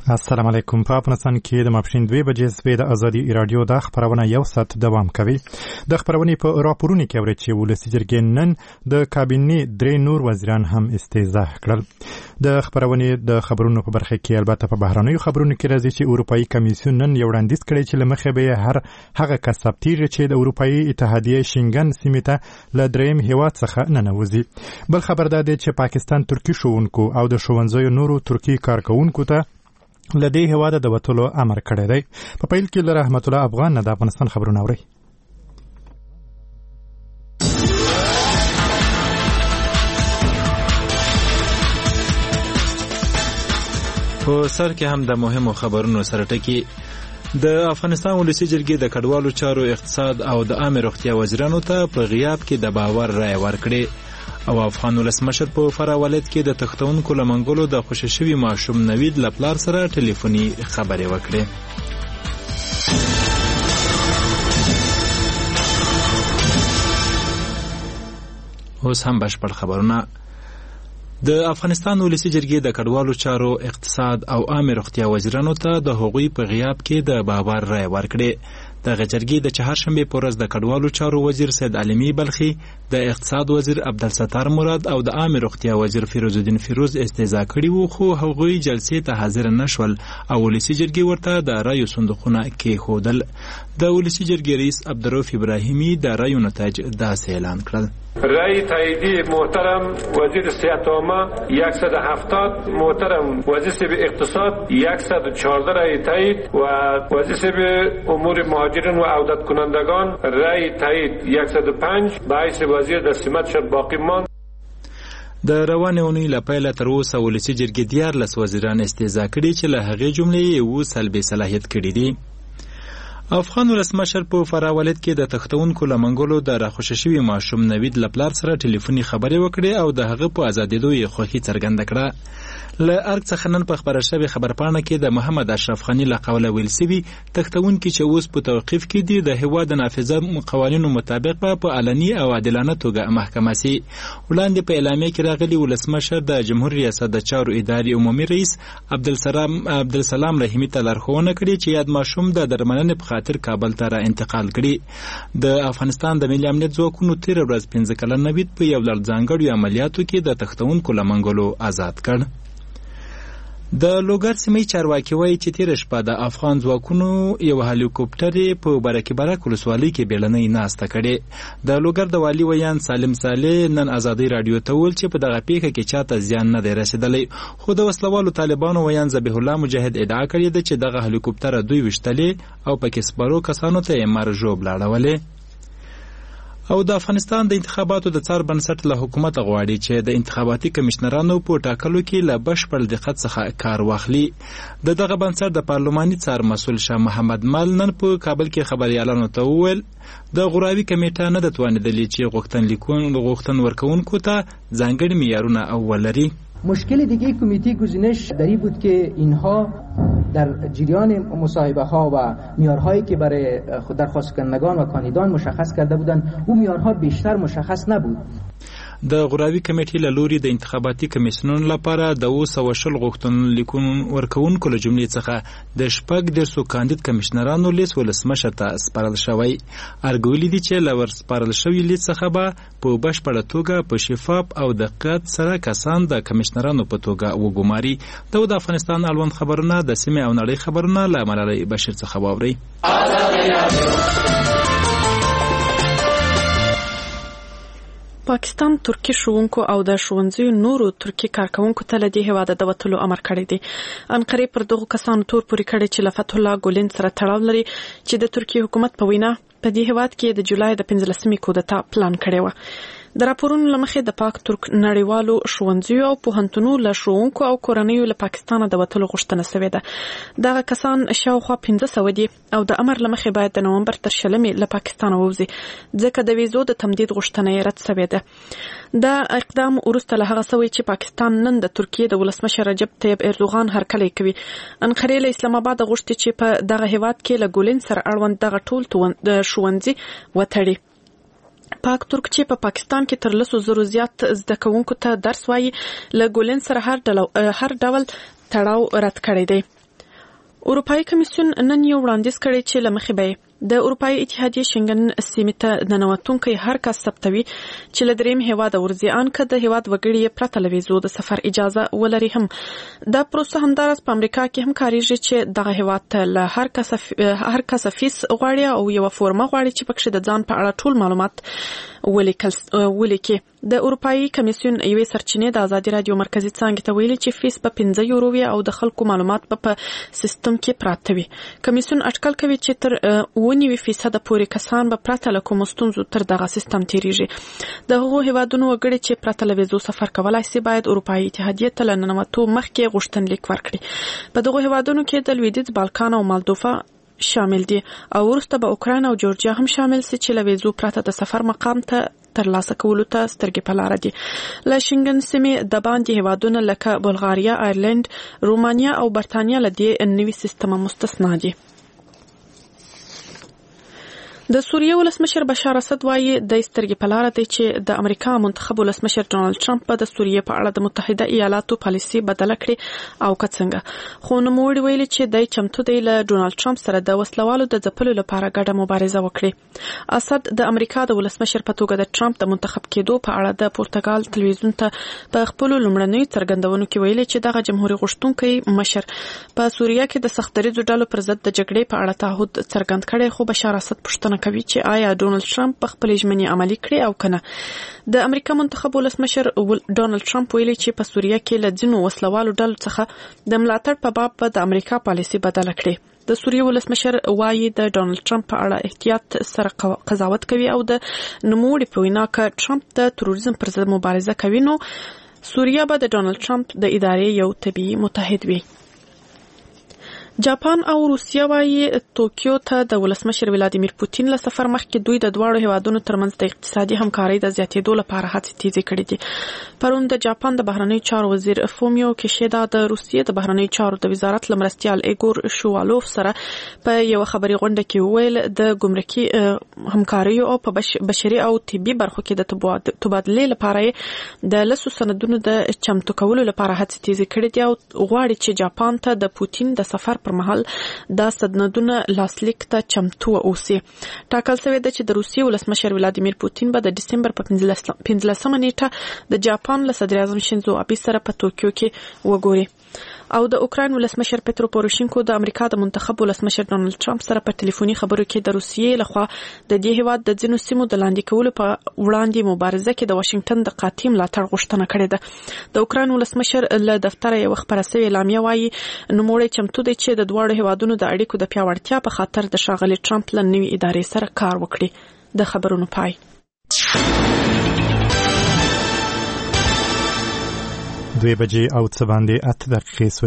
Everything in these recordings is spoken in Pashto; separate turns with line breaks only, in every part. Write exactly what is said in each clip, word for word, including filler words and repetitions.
السلام علیکم. په افغانستان کې د ماپښین دوه بجې سوي د ازادي رادیو د خبرونه یو ساعت دوام کوي. د خبرونې په راپورونو کې اوري چې ولسی جرګې نن د کابینې درې نور وزیران هم استیضاح کړل. د خبرونې د خبرونو په برخه کې البته په بهرنیو خبرونو کې راځي چې اروپאי کمیسیون نن یو وړاندیز کړی چې لمخې به هر هغه کسب تیږي چې د اروپאי اتحادیه شنګن سیمه ته ل دریم هیواد څخه نه نوځي. بل خبر ده چې پاکستان ترکی شوونکو او د شوونځیو نورو ترکی کارکونکو ته لدې هواده د وټولو امر کړی دی. په پیل کې له رحمت الله افغان نه د افغانستان خبرونه اوري.
په سر کې هم د مهمو خبرونو سره ټکی د افغانستان ولسی جرګې د کډوالو چارو اقتصاد او د عامه روغتیا وزیرانو ته په غیاب کې د باور رائے ورکړي او افغان ولسمشر په فرا ولایت کې د تختونکو لمنګلو د خوششوي ماشوم نوید لپلار سره ټلیفوني خبرې وکړې. اوس هم بشپړ خبرونه. د افغانستان ولسی جرګې د کډوالو چارو اقتصاد او عامه روغتیا وزیرانو ته د هغوی په غیاب کې د باور رائے ورکړي. د غجرګي د چهارشنبه په ورځ د کډوالو چارو وزیر سید علمی بلخی، د اقتصاد وزیر عبدالستار مراد او د عامه روغتیا وزیر فیروز الدین فیروز استیضاح کړي وو، خو هغوی جلسې ته حاضر نشول او ولسی جرګې ورته د رایو صندوقونه کې خودل. د ولسی جرګې رئیس عبدالرؤف ابراهیمی د رایو نتایج داسې اعلان کړل.
رای تاییدی محترم وزیر صحت عامه صد و هفتاد، محترم وزیر اقتصاد صد و چهارده رای تایید و وزیر امور مهاجرین و عودت کنندگان رای تایید صد و پنج به حیث وزیر در سمتش باقی ماند.
د روانې اونۍ له پیله تر اوسه ولسي جرګې دیارلس وزیران استیضاح کړي چې له هغې جملې یې اووه سلبې صلاحیت کړي دي. افغان ولسمشر په فرا ولایت کې د تختونکو لمنګلو د راخوشي شوي ماشوم نوید لپلار سره ټلیفوني خبرې وکړې او د هغه په ازادېدو یې خوښي څرګنده کړه. له ارګ څخه نن په خبره شوې خبرپاڼه کې د محمد اشرف خاني له قوله ویل سوي تختونکي چې اوس په توقیف کې دي د هېواد د نافذه قوانینو مطابق به په علني او عادلانه توګه محکمه سي. وړاندې په اعلامیه کې راغلي ولسمشر د جمهور ریاست د چارو ادارې عمومي رئیس عبدالسلام عبدالسلام رحیمي ته لارښوونه کړې چې یاد ماشوم د درملنې په خاطر کابل ته را انتقال کړي. د افغانستان د ملي امنیت ځواکونو تېره ورځ پنځه کلن نوید په یو لړ ځانګړیو عملیاتو کې د تختونکو لمنګلو آزاد کړ. د لوګر سیمې چارواکي وایي چې تېره شپه د افغان ځواکونو یو هلیکوپټر په برکې برک ولسوالۍ کې بیړنۍ ناسته کړې. د لوګر د والي ویان سالم صالح نن ازادي رادیو ته وویل چې په دغه پیښه کې چاته زیان نه دی رسېدلی، خو د وسلوالو طالبانو ویان ذبیح الله مجاهد ادعا کړې ده چې دغه هلیکوپټر دوی ویشتلې او پکې سپرو کسانو ته یې مرژوب لاړولې. او د افغانستان د انتخاباتو د څار بنسټ له حکومت غواړي چې د انتخاباتي کمشنرانو په ټاکلو کې له بشپړ دقت څخه کار واخلي. د دغه بنسټ د پارلماني څار مسؤل شاه محمد مال نن په کابل کې خبريالانو ته وویل د غوراوي کمیټه نه د توانیدلې چې غوښتن لیکون غوښتن ورکوونکو ته ځانګړي معیارونه اولري.
مشکل دیگه کمیته گزینش دری بود که اینها در جریان مصاحبه ها و معیارهایی که برای درخواست کنندگان و کاندیدان مشخص کرده بودند او معیارها بیشتر مشخص نبود.
د غوراوي کمیټې له لوري د انتخاباتي کمیسیونونو لپاره د اوه سوه شل غوښتنلیکونو ورکوونکو له جملې څخه د شپږ دېرشو کاندید کمیشنرانو لیست ولسمشر ته سپارل شوی. ارګ ویلي دي چې له ورسپارل شوي لیست څخه به په بشپړه توګه په شفاف او دقت سره کسان د کمیشنرانو په توګه وګماري. دا د افغانستان اړوند خبرونه د سیمې او نړۍ خبرونه له ملالۍ بشیر څخه واورئ.
پاکستان ترکی شوونکو او د ښوونځیو نورو ترکی کارکونکو ته له دې هېواده د وتلو امر کړی دی. انقرې پر دغو کسانو تور پورې کړی چې له فتح الله ګولین سره تړاو لري چې د ترکیې حکومت په وینا په دې هېواد کې د جولای د پنځلسمې کودتا پلان کړی و. د راپورونو له مخې د پاک ترک نړیوالو ښوونځیو او پوهنتونونو له ښوونکو او کورنیو له پاکستانه د وتلو غوښتنه شوې ده. دغه کسان شاوخوا پنځه سوه دي او د امر له مخې باید د نومبر تر شلمې له پاکستانه ووځي ځکه د ویزو د تمدید غوښتنه یې رد شوې ده. دا اقدام وروسته له هغه شوی چې پاکستان نن د ترکیې د ولسمشر رجب طیب اردوغان هرکلی کوي. انقرې له اسلام آباد غوښتي چې په دغه هېواد کې له ګولین سره اړوند دغه ټول د ښوونځي وتړي. پاک ترک چې په پا پاکستان کې تر لسو زرو زیات زده کوونکو ته درس وایي له ګولین سره هر ډول هر ډول تړاو رد کړی دی. اروپאי کمیسیون نن یو وړاندیز کړی چې لمخې به د اروپאי اتحادیه شنګن سیمې ته د نوښتونکو هر کس ثبتوي چې له دریم هیواد ورځي ان که د هیواد وګړي پرته له ویزو د سفر اجازه ولري. هم دا پروسه همدارس په امریکا کې هم کاریږي چې دغه هیواد ته له هر کس هر کس فیس غواړي او یو فورمه غواړي چې پکې د ځان په اړه ټول معلومات ولیکل ولیکي. د اروپאי کمیسیون یوې سرچینې د ازادي رادیو مرکزی څنګه ته ویلي چې فیس په پنځه یورو وي او د خلکو معلومات په سیستم کې پراته وي. کمیسیون اټکل کوي چې تر ونیوي فیصد پورې کسان به پراته له کوم ستونزو تر دغه سیستم تیریږي. د هغو هیوادونو وګړي چې پراته له ویزو سفر کولای شي باید اروپאי اتحادیه ته لننوتو مخکې غوښتنلیک ورکړي. په دغه هیوادونو کې د لویدیځ بالکان او مالدوفا شامل دي او وروسته به اوکراین او جورجیا هم شامل سي چې له ویزو پراته د سفر مقام ته ترلاسه کولو ته سترګې په لاره دي. له شنګن سیمې د باندې هیوادونه لکه بلغاریا، آیرلند، رومانیا او برتانیا له دې نوي سیستم مستثنا دي. د سوریه ولسمشر بشار اسد وایي د سترګې په لاره دی چې د امریکا منتخب ولسمشر ډونالد ټرمپ په د سوریه په اړه د متحده ایالاتو پالیسي بدل کړي او کڅنګه خو نو موړي ویلي چې د چمتو دی له ډونالد ټرمپ سره د وسلوالو د ځپلو لپاره ګډه مبارزه وکړي. اسد د امریکا د ولسمشر په توګه د ټرمپ د منتخب کېدو په اړه د پورتګال تلویزیون ته په خپل لومړنۍ څرګندونو کې ویلي چې دغه جمهوریت غوښتونکي مشر په سوریه کې د سختدریځو ډلو پر ضد د جګړې په اړه تعهد څرګند کړي. خو بشار اسد پوښتنه کوي چې آیا ډونالد ټرمپ په خپل ژمنې عملي کړې او کنه. د امریکا منتخب ولسمشر ډونالد ټرمپ ویلي چې په سوریه کې له ځینو وسلوالو ډلو څخه د ملاتړ په باب په د امریکا پالیسي بدل کړي. د سوریه ولسمشر وایي د ډونالد ټرمپ په اړه احتیاط سره قضاوت کوي او د نوموړي په وینا کې ټرمپ د تروریزم پر ضد مبارزه کوي نو سوریه به د ډونالد ټرمپ د ادارې یو طبيعي متحد وي. جاپان او روسیه وايي توکیو ته د ولسمشر ولادیمیر پوتین له سفر مخکې دوی د دواړو هیوادونو ترمنځ د اقتصادي همکارۍ د زیاتېدو لپاره هڅې تیزې کړې دي. پرون د جاپان د بهرنیو چارو وزیر فومیو کیشیدا د روسیې د بهرنیو چارو د وزارت لمرستیال ایګور شوالوف سره په یو خبري غونډه کې ویل د ګمرکي همکاریو او په بشري او طبي برخو کې د تبادلې لپاره د لسو سندونو د چمتو کولو لپاره هڅې تیزې کړې دي او غواړي چې جاپان ته د پوتین د سفر پر مهال دا سندونه لاسلیک ته چمتو اوسي. ټاکل شوی دی چې د روسیې ولسمشر ولادیمیر پوتین به د دسمبر په پنځلسمه نیټه د جاپان له صدر اعظم شینزو آبې سره په توکیو کې وګوري او د اوکراین ولسمشر پترو پوروشینکو د امریکا د منتخب ولسمشر ډونالد ټرمپ سره په ټلیفوني خبرو کې د روسیې لخوا د دې هیواد د ځینو سیمو د لاندې کولو په وړاندې مبارزه کې د واشنگټن د قاطع ملاتړ غوښتنه کړې ده. د اوکراین ولسمشر له دفتر یو خبره سوي اعلامیه وایي نوموړی چمتو دی چې د دواړو هیوادونو د اړیکو د پیاوړتیا په خاطر د ښاغلي ټرمپ له نوي ادارې سره کار وکړي. د خبرونو پای.
دوی بجې او څه باندې اته دقیقې سوې.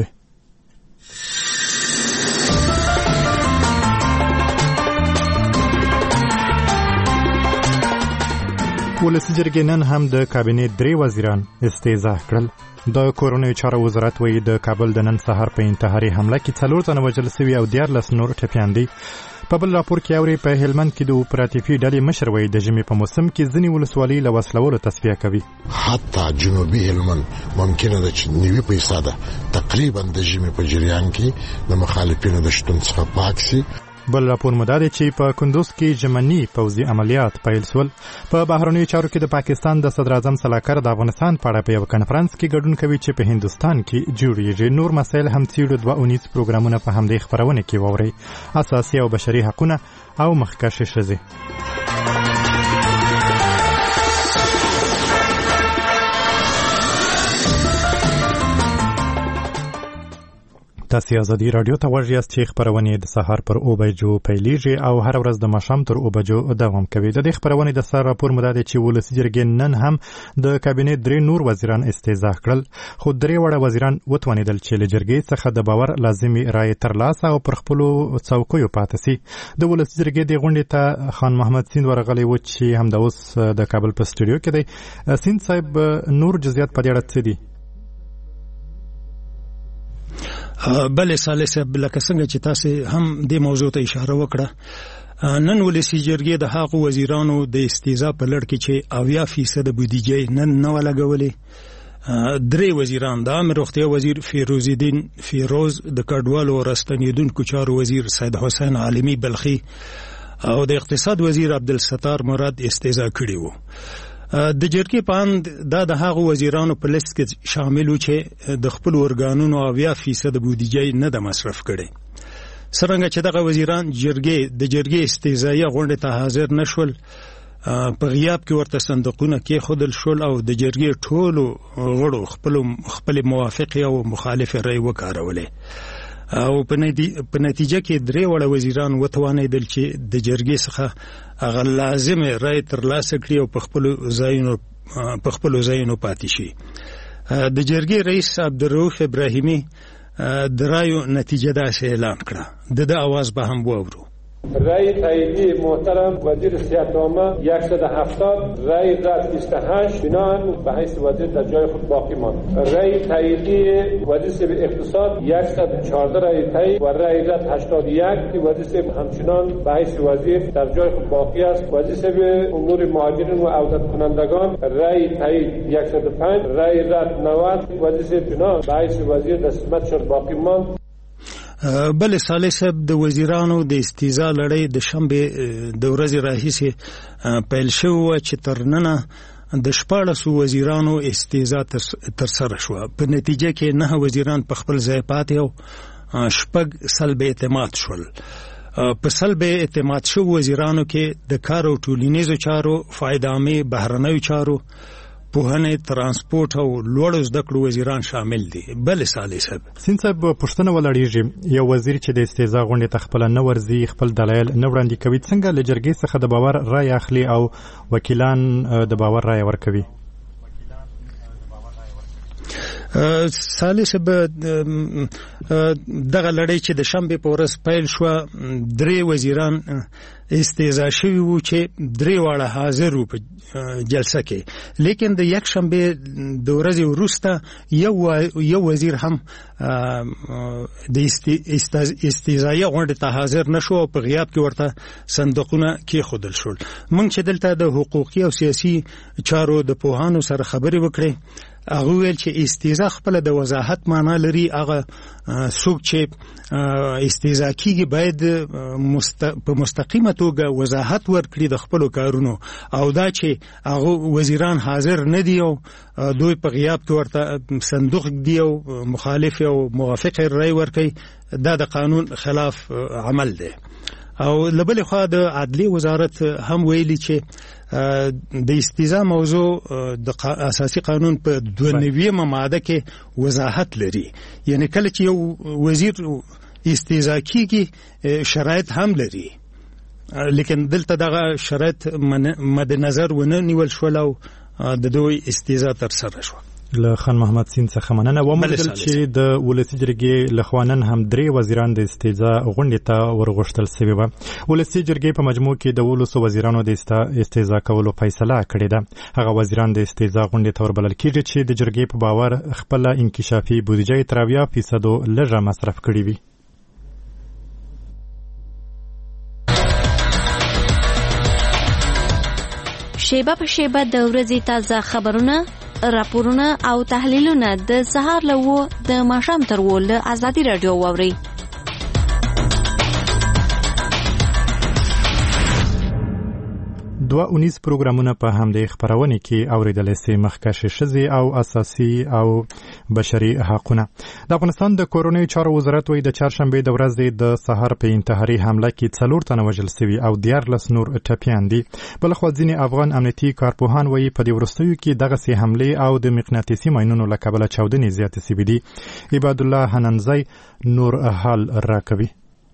ولسي جرګې نن هم د کابینې درې وزیران استعزا کړل. د کورونو چارو وزارت وایي د کابل د نن سهار په انتحاري حمله کې څلور تنه وژل شوي او دیارلس نور ټپیان دي. په بل راپور کې اوري په هلمند کې د اپراتیفي ډلې مشر وایي د ژمي په موسم کې ځینې ولسوالۍ له وسلوالو تصفیه کوي.
حتی جنوبي هلمند ممکنه ده چې نوي پیسه ده تقریبا د ژمي په جریان کې د مخالفینو د شتون څخه پاک شي.
بل راپور مدار چې په کندوز کې ژمني پوځي عملیات پیل شول. په بهرنیو چارو کې د پاکستان د صدر اعظم سلاکار د افغانستان په اړه په یو کنفرانس کې ګډون کوي چې په هندستان کې جوړیږي. نور مسایل هم څیړو دوه اونیز پروګرامونه په همدې خبرونه کې ووري. اساسي او بشري حقوقونه او مخکښ ښځې. تاسو ازادي رادیو ته ورغی است چې خبرونه د سهار پر او بجو پیلیږي او هر ورځ د ماښام تر او بجو دوام کوي. د دې خبرونه د سر راپور مدار چې ولسي جرګې نن هم د کابینې درې نور وزیران استعزا کړل خو درې وړه وزیران وتوانیدل چې له جرګې څخه د باور لازمي رائے ترلاسه او پر خپل څوکیو پاتې سي. د ولسي جرګې د غونډې ته خان محمد سیند ورغلی و چې هم د اوس د کابل په سټوډیو کې دی. سیند صاحب نور جزئیات په دې اړه څه دي؟
بله صالح صاحب لکه څنګه چې تاسو هم د موضوع ته اشاره وکړه نن ولسي جرګې د هغو وزیرانو د استیزا په لړ کې چې اویا فیصد بودیجه نن نه ولګولې درې وزیران د عامه روغتیا وزیر فیروز الدین فیروز د کډوالو او راستنیدونکو چارو وزیر سید حسین عالمی بلخی او د اقتصاد وزیر عبدالستار مراد استیضاح کړي وو. د جرګې پاند دا د هغو وزیرانو په لیست کې شامل و چې د خپل ورګانونو اویا فیصد بودیجه نه د مصرف کړي. څرنګه چې دغه وزیران جرګې د جرګې استیضاحیه غونډې ته حاضر نشول، په غیاب کې ورته صندوقونه کېښودل شول او د جرګې ټولو غړو خپل خپل موافقې او مخالفې رایې وکارولې او په نتیجه کې درې واړه وزیران وتوانېدل چې د جرګې څخه هغه لازمې رایې ترلاسه کړي او په خپلو ځایونو په خپلو ځایونو پاتې شي. د جرګې رئیس عبدالرؤف ابراهیمي د رایو نتیجه داسې اعلان کړه. د ده اواز به هم واورو.
رای تاییدی محترم وزیر صحت عامه صد و هفتاد، رای رد بیست و هشت، بناهن به حیث وزیر در جای خود باقی ماند. رای تاییدی وزیر اقتصاد صد و چهارده رای تایید و رای رد هشتاد و یک، وزیر همچنان به حیث وزیر در جای خود باقی است. وزیر امور مهاجرین و عودت کنندگان رای تایید صد و پنج، رای رد نود، وزیر بنا به حیث وزیر در خدمتشان باقی ماند.
بل صالح صاحب د وزیرانو د استیضاح لړۍ د شنبې د ورځې راهیسې پیل شوه چې تر ننه د شپاړسو وزیرانو استیضاح ترسره شوه. په نتیجه کې نه وزیران په خپل ځای پاتې او شپږ سلب اعتماد شول. په سلب اعتماد شو وزیرانو کې د کار او ټولنیزو چارو، فایده عامې، بهرنیو چارو، پوهنې، ترانسپورت او لوړو زده کړو وزیران شامل دي. بل صالح صاحب
سین صاحب پوښتنه ولاړیږي، یو وزیر چې د استیضاح غونډې ته خپله نه ورځي، خپل دلایل نه وړاندې کوي، څنګه له جرګې څخه د باور رایه اخلي او وکیلان د باور رایه ورکوي؟
صالح صاحب دغه لړۍ چې د شنبې په ورځ پیل شوه، درې وزیران استیضاح شوي وو چې درې واړه حاضر وو په جلسه کې، لیکن د یک شنبې د ورځې وروسته یو یو وزیر هم د استیضاحیه غونډې ته حاضر نشو او په غیاب کې ورته صندوقونه کېښودل شول. موږ چې دلته د حقوقي او سیاسي چارو د پوهانو سره خبرې وکړې، هغه ویل چې استیضاح خپله د وضاحت معنا لري. هغه څوک چې استیضاح کیږي باید په مستقیمه توګه وضاحت ورکړي د خپلو کارونو، او دا چې هغه وزیران حاضر نه دي او دوی په غیاب کې ورته صندوق دی او مخالف او موافق رای ورکوي، دا د قانون خلاف عمل دی. او لبل خوا د عدلی وزارت هم ویلي چې د استیضاح موضوع د اساسي قانون په دوه نویمه ماده کې وضاحت لري، یعنی کله چې یو وزیر استیضاح کیږي شرایط هم لري، لیکن دلته دغه شرایط مد نظر ونه نیول شول او د دوی استیضاح ترسره شو.
له خان محمد سین څخه مننه. ومنل چې د ولسی جرګې له خوا نن هم درې وزیران د استیضاح غونډې ته ورغوښتل سوي وه. ولسی جرګې په مجموع کې د ولسو وزیرانو د استیضاح کولو فیصله کړې ده. هغه وزیران د استیضاح غونډې ته وربلل کېږي چې د جرګې په باور خپله انکشافي بودیجه تر اویا فیصدو لږه مصرف کړې وي.
شیبه په شیبه د ورځې تازه خبرونه، راپورونه او تحلیلونه د سهار له وو د ماښام تر وو له ازادي راډیو واورئ.
دوه اونیز پروګرامونه په همدې خپرونې کې اوریدلی سي، مخکښې ښځې او اساسي او بشري حقونه. د افغانستان د کورنیو چارو وزارت وایي د چهارشنبې د ورځې د سهار په انتحاري حمله کې څلور تنه وژل سوي او دیارلس نور ټپیان دي. بلخوا ځینې افغان امنیتي کارپوهان وایي په دې وروستیو کې دغسې حملې او د مقناطیسي ماینونو له کبله چاودنې زیاتې سوي دي. عبادالله حننزی نور حال راکوي.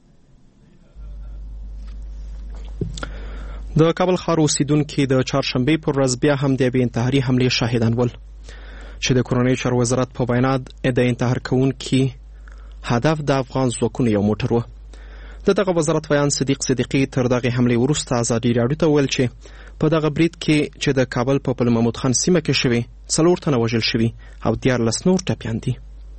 د کابل ښار اوسیدونکي د چهارشنبې پر ورځ بیا هم د یوې انتحاري حملې شاهدان ول چې د کورنیو چارو وزارت په وینا د انتحار کوونکي هدف د افغان ځواکونو یو موټر و. د دغه وزارت ویان صدیق صدیقي تر دغه حملې وروسته ازادي راډیو ته ویل چې په دغه برید کې چې د کابل په پل محمود خان سیمه کې شوی څلور تنه وژل شوي او دیارلس نور ټپیان دي.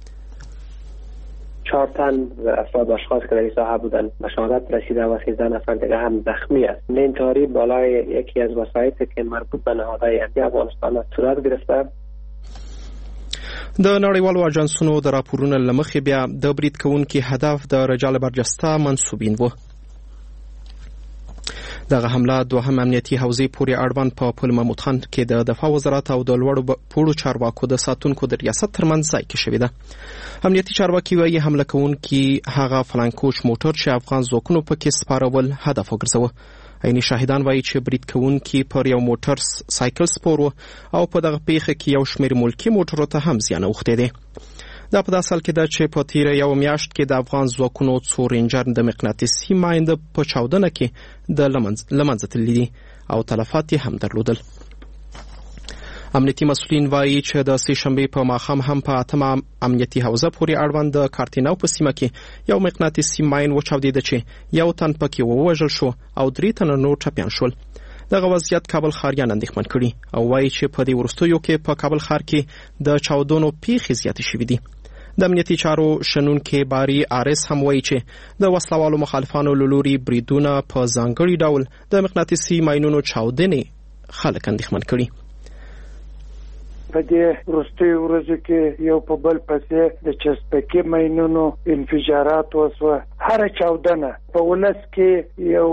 چهار تن افراد اشخاص که در این ساحه بودن به شهادت رسیده و سیزده نفر دیگه هم زخمی است. این انتحاری بالای یکی از وسایطی که مربوط به نهادهای امنیتی افغانستان صورت گرفته.
د نړیوالو اجنسونو د راپورونو له مخې بیا د برید کوونکي هدف د رجال برجسته منسوبین و. دغه حمله دوهم امنیتي حوزې پورې اړوند په پل محمود خان کې د دفاع وزارت او د لوړو پوړو چارواکو د ساتونکو د ریاست ترمنځ ځای کې شوې ده. امنیتي چارواکي وايي حمله کوونکي هغه فلانکوچ موټر چې افغان ځواکونو پکې سپارول هدف وګرځوه. عیني شاهدان وايي چې برید کوونکي پر یو موټر سایکل سپور او په دغه پیښه کې یو شمېر ملکي موټرو ته هم زیان اوښتی دی. دا په داسې حال کې ده چې په تیره یو میاشت کې د افغان ځواکونو څو رینجر د مقناطیسي ماینده په چاودنه کې د له منځه تللي دي او تلفات یې هم درلودل. امنیتي مسؤلین وایي چې د سې شنبې په ماښام هم په اتمه امنیتي حوزه پورې اړوند د کارتیناو په سیمه کې یو مقناطیسي ماین وچاودېده چې یو تن پکې ووژل شو او درې تنه نور ټپیان شول. دغه وضعیت کابل ښاریان اندېښمن کړي او وایي چې په دې وروستیو کې په کابل ښار کې د چاودنو پیښې زیاتې شوې دي. د امنیتي چارو شنونکي باري آرس هم وایي چې د وسلوالو مخالفانو له لوري بریدونه په ځانګړي ډول د مقناطیسي ماینونو چاودنې خلک اندېښمن کړي.
په دې وروستیو ورځو کې یو په بل پسې د چسپکي ماینونو انفجارات وسوه. هر چاودنه په ولس کې یو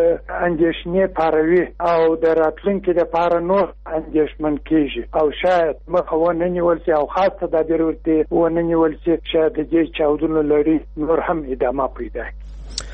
اندېښنې پاروي او د راتلونکي لپاره نور اندېښمن کېږي او شاید مخه ونه نیول شي او خاص تدابیر ورته ونه نیول شي چې د دې چاودنو لړۍ نور هم ادامه پیدا کړي.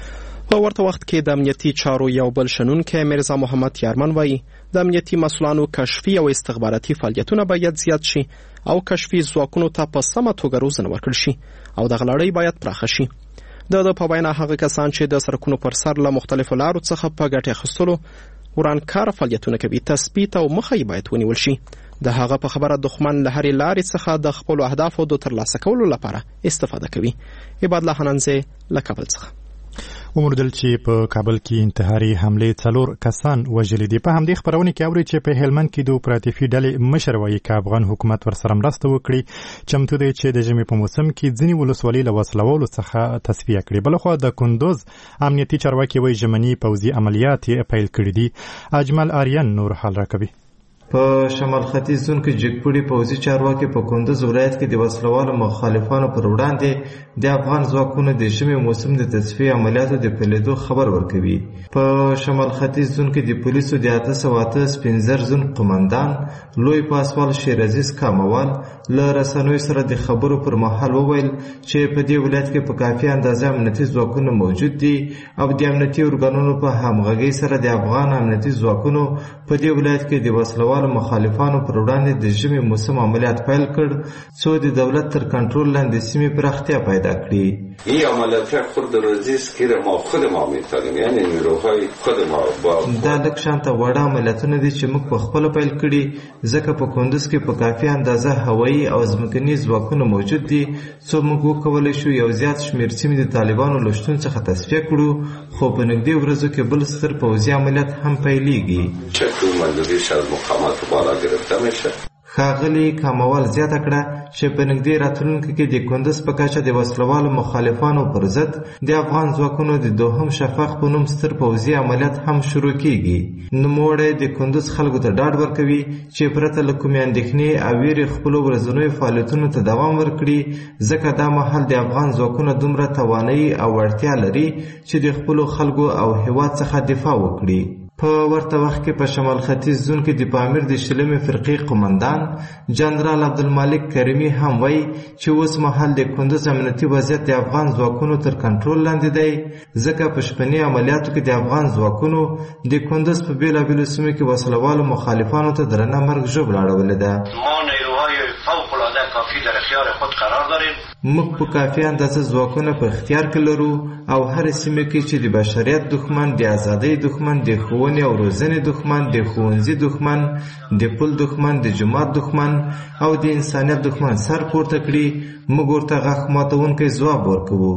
په ورته وخت کې د امنیتي چارو یو بل شنونکی میرزا محمد یارمن وایي د امنیتي مسؤلانو کشفي او استخباراتي فعالیتونه باید زیات شي او کشفي ځواکونو ته په سمه توګه روزنه ورکړل شي او دغه لړۍ باید پراخه شي. د د په وینا هغه کسان چې د سرکونو پر سر له مختلفو لارو څخه په ګټې اخیستلو ورانکار فعالیتونه کوي تثبیت او مخه یې باید ونیول شي. د هغه په خبره دښمن له هرې لارې څخه د خپلو اهدافو د ترلاسه کولو لپاره استفاده کوي. عباد الله حنانزې له کابل څخه.
وموندل چې په کابل کې انتحاري حملې څلور کسان وژلي دي. په همدې خبرونه کې اوري چې په هلمند کې د اپراتیفي ډلې مشر وایي چې افغان حکومت ورسره مرسته وکړي چمتو دی چې د ژمي په موسم کې ځینې ولسوالۍ له وسلوالو څخه تصفیه کړي. بلخوا د کندوز امنیتي چارواکي وایي ژمني پوځي عملیات یې پیل کړي دي. اجمل آریان نور حال راکوي.
په شمال ختیځ زون کې جګپوړي پوځي چارواکي په کندوز ولایت کې د وسلوالو مخالفانو پر وړاندې د افغان ځواکونو د ژمي موسم د تصفیې عملیاتو د پیلېدو خبر ورکوي. په شمال ختیځ زون کې د پولیسو د اته سوه اته سپنځر زون قمندان لوی پاسوال شیر عزیز کاموال له رسنیو سره د خبرو پر مهال وویل چې په دې ولایت کې په کافي اندازه امنیتي ځواکونه موجود دي او د امنیتي ارګانونو په همغږۍ سره د افغان امنیتي ځواکونو په دې ولایت کې د وسلوالو مخالفانو پر وړاندې د ژمي موسم عملیات پیل کړ څو د دولت تر کنټرول لاندې سیمې پراختیا پیدا کړي.
این عملیات خود روزی است که ما خود ما می‌تونیم یعنی نیروهای خود ما با
دا لک شانته وړه عملیاتونه دي چې موږ په خپل پیل کړي ځکه په کندوز کې په کافي اندازه هوایي او ځمکني ځواکونه موجود دي څو موږ وکولی شو یو زیات شمېر سیمې د طالبانو له شتون څخه تصفیه کړو خو په نږدې ورځو کې بل ستر پوځي عملیات هم پیلېږي
چې منځګړي از مقامات بالا گرفته میشه.
ښاغلي کاموال زیاته کړه چې په نږدې راتلونکي کې د کندوز په کچه د وسلوالو مخالفانو پر ضد د افغان ځواکونو د دوهم شفاق په نوم ستر پوځي عملیات هم شروع کیږي. نوموړی د کندوز خلکو ته ډاډ ورکوي چې پرته له کومې اندېښنې او ویرې خپلو ورځنیو فعالیتونو ته دوام ورکړي ځکه دا مهال د افغان ځواکونه دومره توانایي او وړتیا لري چې د خپلو خلکو او هیواد څخه دفاع وکړي. په ورته وخت کې په شمال ختیځ زون کې د پامیر د شلمې فرقې قمندان جنرال عبدالمالک کریمي هم وایي چې اوس مهال د کندوز امنیتي وضعیت د افغان ځواکونو تر کنټرول لاندې دی ځکه په شپني عملیاتو کې د افغان ځواکونو د کندوز په بېلابېلو سیمو کې وسلوالو مخالفانو ته درنه مرګ ژوبله اړولې ده.
ما نیروهای فوق‌العاده کافی در اختیار خود قرار داریم.
موږ په کافي اندازه ځواکونه په اختیار کې لرو او هر سیمه کې چې د بشریت دښمن د ازادۍ دښمن د ښوونې او روزنې دښمن د ښوونځي دښمن د پل دښمن د جومات دښمن او د انسانیت دښمن سر پورته کړي موږ ورته غاښ ماتونکی ځواب ورکوو.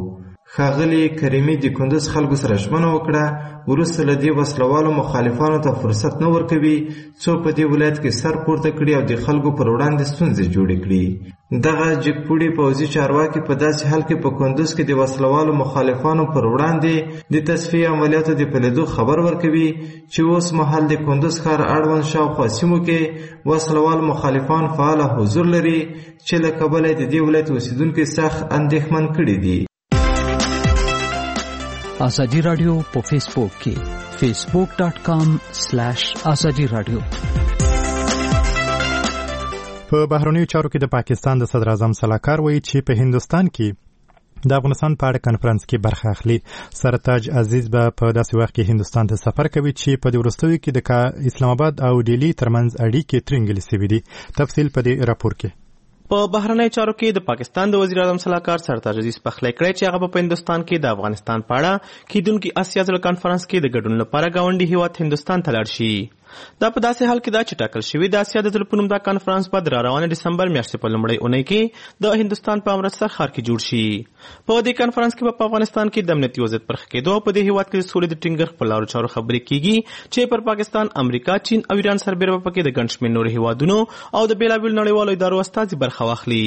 ښاغلي کریمي د کندوز خلکو سره ژمنه وکړه وروسته له دې وسلوالو مخالفانو ته فرصت نه ورکوي څو په دې ولایت کې سر پورته کړي او د خلکو پر وړاندې ستونزې جوړې کړي. دغه جګپوړي پوځي چارواکي په داسې حال کې په کندوز کې د وسلوالو مخالفانو پر وړاندې د تصفیې عملیاتو د پیلېدو خبر ورکوي چې اوس مهال د کندوز ښار اړوند شاوخوا سیمو کې وسلوال مخالفان فعاله حضور لري چې له کبله د دې ولایت اوسیدونکي سخت اندېښمن کړي دي.
آزادی رادیو په فیسبوک کې فیسبوک ډاٹ کام سلیش آزادی رادیو.
په بهرنیو چارو کې د پاکستان د صدر اعظم صلاحکار وایي چې په هندوستان کې د افغانستان په اړه کنفرانس کې برخه اخلي. سرتاج عزیز به په داسې وخت کې هندوستان ته سفر کوي چې په دې وروستیو کې د اسلام آباد او ډیلی ترمنځ اړیکې ترنګلې شوې دي. تفصیل په دې راپور کې.
په بهرنیو چارو کې د پاکستان د وزیر اعظم صلاحکار سرتاج عزیز پخلی کړی چې هغه په هندوستان کې د افغانستان په اړه کیدونکي اسیا ځل کانفرنس کې د ګډون لپاره گاونډي هیواد هندوستان ته لاړ شي. دا په داسې حال کې دا چې ټاکل شوی د اسیا د ځل په نوم دا کانفرنس به د راروانه ډسمبر میاشتې په لومړۍ اونۍ کې د هندوستان په امرتسر ښار کې جوړ شي. په دې کانفرنس کې په افغانستان کې د امنیتي وضعیت پر ښه کېدو په دې هیواد کې د سولې د ټینګښت په لارو چارو خبرې کیږي چې پر پاکستان، امریکا، چین او ایران سربېره به پکې د ګڼ شمېر نورو هیوادونو او د بېلابېلو نړیوالو ادارو استازي برخه واخلي.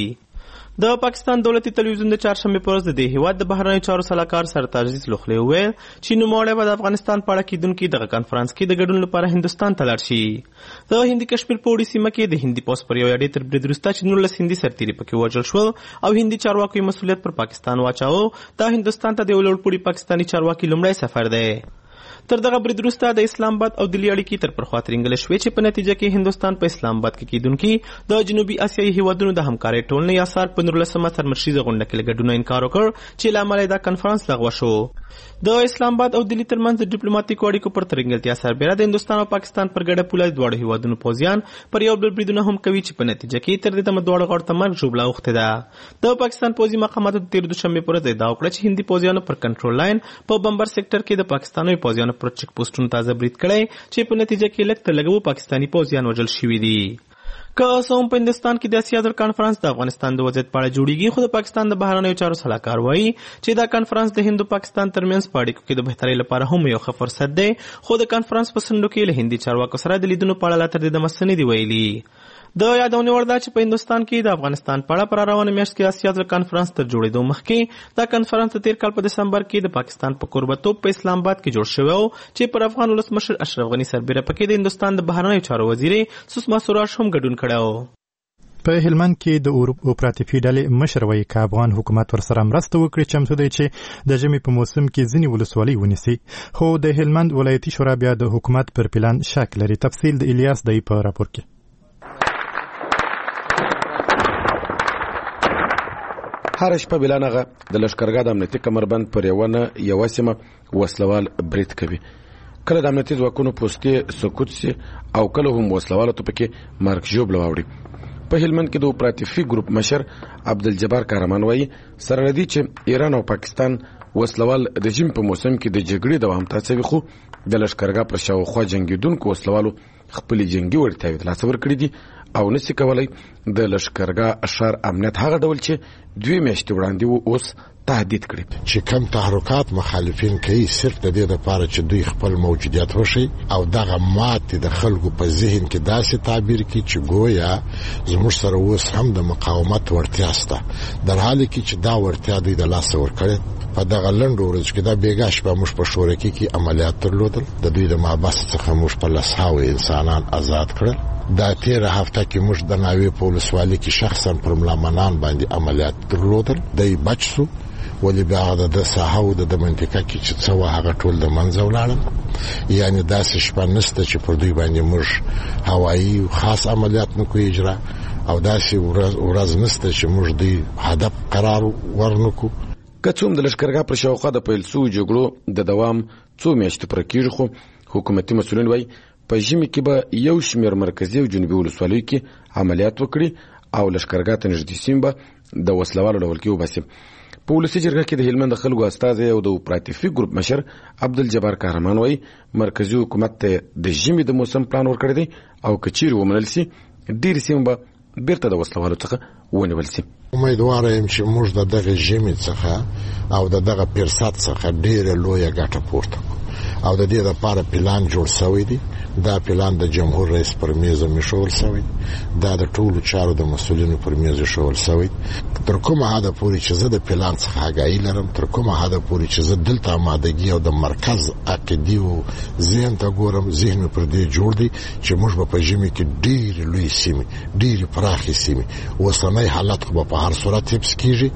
د پاکستان دولتي تلویزیون د چهارشنبې په ورځ د دې هیواد د بهرنیو چارو سلاکار سرتاج عزیز لوخلی وویل چې نوموړی به د افغانستان په اړه کیدونکي دغه کنفرانس کې د ګډون لپاره هندوستان ته لاړ شي. د هندي کشمیر په وړي سیمه کې د هندي پوځ پر یو اډې تر برید وروسته چې نولس هندي سرتیري پکې وژل شول او هندي چارواکو یې مسؤلیت پر پاکستان واچاوه. دا هندوستان ته د یو لوړپوړي پاکستاني چارواکي لومړی سفر دی. تر دغه برید وروسته د اسلام آباد او دلی اړیکې تر پرخوا ترنګلې شوې چې په نتیجه کې هندوستان په اسلام آباد کې کیدونکي د جنوبي اسیایي هیوادونو د همکارۍ ټولنې یا سارک په نولسمه سرمشریزه غونډه کې له ګډون انکار وکړ چې له امله دا کنفرانس لغوه شو. د اسلام آباد او دلی ترمنځ د ډیپلوماټیکو اړیکو پر ترنګلتیا سربېره د هندوستان او پاکستان پر ګډه پوله دواړو هیوادونو پوځیان پر یو بل بریدونه هم کوي چې په نتیجه کې تر دې دمه دواړو غاړو ته مرګ ژوبله اوښتې ده. د پاکستان پوځي مقاماتو د تېر دوشنبې په ورځ ادعا وکړه چې هندي پوځیانو پر کنټرول لاین په بمبر سیکټر کې د پاکستاني پوځیانو پر چیک پوسټونو تازه برید کړی چې په نتیجه کې لږ تر لږه پاکستاني پوځیان وژل شوي دي. که څه هم په هندوستان کې د اسیا ځل کانفرنس د افغانستان د وضعیت په اړه جوړیږي، خو د پاکستان د بهرنیو چارو سلاکار وایي چې دا کانفرنس د هندو پاکستان ترمنځ په اړیکو کې د بهترۍ لپاره هم یو ښه فرصت دی. خو د کانفرنس په څنډو کې له هندي چارواکو سره د لیدنو په اړه لا تر دې دمه څه نه دي ویلي. د یادونې وړ ده چې په هندوستان کې د افغانستان په اړه په روانه میاشت کې اسیا ځل کانفرنس تر جوړېدو مخکې دا کانفرنس د تېر کال په دسمبر کې د پاکستان په کوربتوب په اسلام آباد کې جوړ شوی و چې پر افغان ولسمشر اشرف غني سربېره پکې د هندوستان د بهرنیو چارو وزیرې سوسما سوراش هم ګډون کړی و.
په هلمند کې د اوپراتیفي ډلې مشر وایي که افغان حکومت ورسره مرسته وکړي چمتو دی چې د ژمي په موسم کې ځینې ولسوالۍ ونیسي. خو د هلمند ولایتي شورا بیا د حکومت پر پلان شک لري. تفصیل د الیاس دی په راپور کې.
هر شپه بلانغه د لشکرګاه د امنیتي کمربند پر یوه نه یوه سیمه وسلوال برید کوي. کله د امنیتي ځواکونو پوستې سقوط سي او کله هم وسلوالو ته پکې مرګ ژوبله واوړي. په هلمند کې د اوپراتیفي ګروپ مشر عبدالجبار کارمان وایي سره له دې چې ایران او پاکستان وسلوال د ژمي په موسم کې د جګړې دوام ته هڅوي، خو د لشکرګاه پر شاوخوا جنګېدونکو وسلوالو خپلې جنګي وړتیاوې ترلاسه ورکړي دي او نسي کولی د لشکرګاه ښار امنیت هغه ډول چې دوی میاشتې وړاندې و اوس تهدید کړي.
چې کم تحرکات مخالفین کوي صرف د دې لپاره چې دوی خپل موجودیت وښيي او دغه ماتې د خلکو په ذهن کې داسې تعبیر کړي چې ګویا زموږ سره اوس هم د مقاومت وړتیا شته، در حالې کې چې دا وړتیا دوی د لاسه ورکړې. په دغه لنډو ورځو کې دا بېګا شپه موږ په شورکي کې عملیات درلودل. د دوی د محبس څخه موږ په لس هاوې انسانان آزاد کړل. دا تیره هفته کې موږ د ناوې په ولسوالۍ کې شخصا پر ملامنان باندې عملیات درلودل. دی بچ سو، ولې بیا د ساحه او د منطقه کې چې څه وه هغه ټول د منځه ولاړل. یعنې داسې شپه نشته چې پر دوی باندې موږ هوایي خاص عملیات نه کوو اجرا، او داسې ورځ نشته چې موږ دوی هدف قرار ورنکړو.
که څوم د لشکرګاه پر شاوخوا د پیل سوو جګړو د دوام څو میاشتې پوره کېږي، خو حکومتي مسؤلین وایي په ژمي کې به یو شمېر مرکزي او جنوبي ولسوالیو کې عملیات وکړي او لشکرګاه ته نږدې سیمې به د وسلوالو ډول کې وباسي. په ولسي جرګه کې د هلمند د خلکو استازی او د اوپراتیفي ګروپ مشر عبدالجبار کارمان وایي مرکزي حکومت ته د ژمي د موسم پلان ورکړی دی او که چیرې ومنل سي ډېرې سیمې به بیرته د وسلوالو څخه ونیول شي.
امیدوار یم چې موږ د دغه ژمې څخه او د دغه فرصت څخه ډیره لویه ګټه پورته کړو او د دې لپاره پلان جوړ شوی دی. دا پلان د جمهور رئیس پر میز میښول شوی، دا د ټولو چارو د مسؤلینو پر میز ایښول شوی. تر کومه حده پورې چې زه د پلان څخه آګاهي لرم، تر کومه حده پورې چې زه دلته آمادګي او د مرکز عقیدې او ذهن ته ګورم، ذهن مې پر دې جوړ دی چې موږ به په ژمي کې ډېرې لویې سیمې، ډېرې پراخې سیمې، اوسنی حالت خو به په هر صورت حفظ کېږي.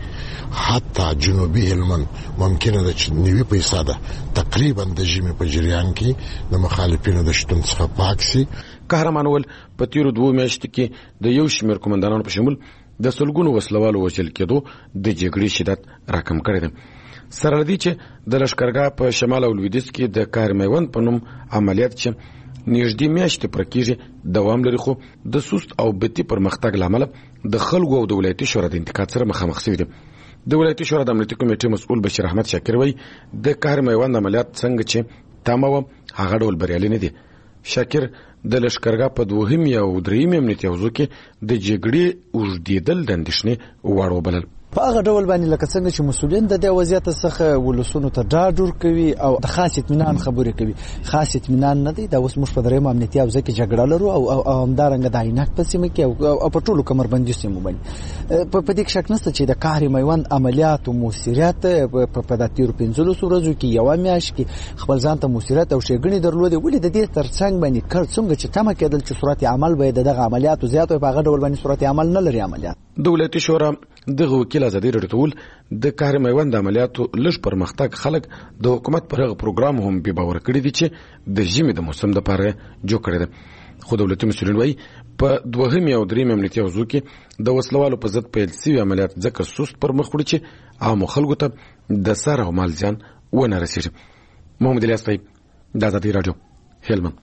حتی جنوبي هلمند ممکنه ده چې نوي فیصده تقریبا د ژمي په جریان کې د مخالفینو د شتون څخه پاک شي.
قهرمانول په تیرو دوه میاشتو کې د یو شمېر قومندانانو په شمول د سلګونو وسلوالو وژل کېدو د جګړې شدت راکم کړی دی. سره دې چې د لښکرګاه په شمال او لویدیځ کې د کارمیوند په نوم عملیات چې نږدې میاشتې پر کېږي دوام لري، خو د سست او بتي پرمختګ له امله د خلکو او د ولایتي شورا د انتقاد سره مخامخ شوي دي. د ولایتي شورا د امنیتي کمیټې مسؤل بشیر احمد شاکر وایي د کارمیوند عملیات څنګه چې تمه وه هغه ډول بریالي نه دي. شاکر د لښکرګاه په دوهم یا درېیم امنیتي حوزو کې د جګړې اوږدېدل د اندېښنې وړ وبلل.
په هغه ډول باندې لکه څنګه چې مسؤلین د دې وضعیت څخه ولسونو ته ډاډ ورکوي او د خاص اطمینان خبرې کوي. خاص اطمینان نه دی دا اوس موږ په درېیم امنیتي حوزه کې جګړه لرو او همدارنګه د عینک په سیمه کې او په ټولو کمربندي سیمو باندې په دې کې شک نشته چې د کاري میوند عملیات او موثریت په د تیرو پنځلسو ورځو کې یوه میاشت کې خپل ځان ته موثریت او ښېګڼې درلودې. ولې د دې تر څنګ باندې کړ څنګه چې تمه کېدل چې صورت عمل به دغه عملیاتو زیات وي، په هغه ډول باندې صورت عمل نه لري. عملیات
د ولایتي شورا دغه وکیل ازادي راډیو ته وویل د کاري میوند عملیاتو لږ پرمختګ خلک د حکومت پر هغه پروګرام هم بې باوره کړي دي چې د ژمي د موسم دپاره جوړ کړی دی. خو دولتي مسؤلین وایي په دوهم او درېیم امنیتي حوزو کې د وسلوالو په ضد پیل سوي عملیات ځکه سست پر مخ وړي چې عامو خلکو ته د سر او مال زیان ونه رسېږي. محمد الیاس طیب، د ازادي راډیو، هلمند.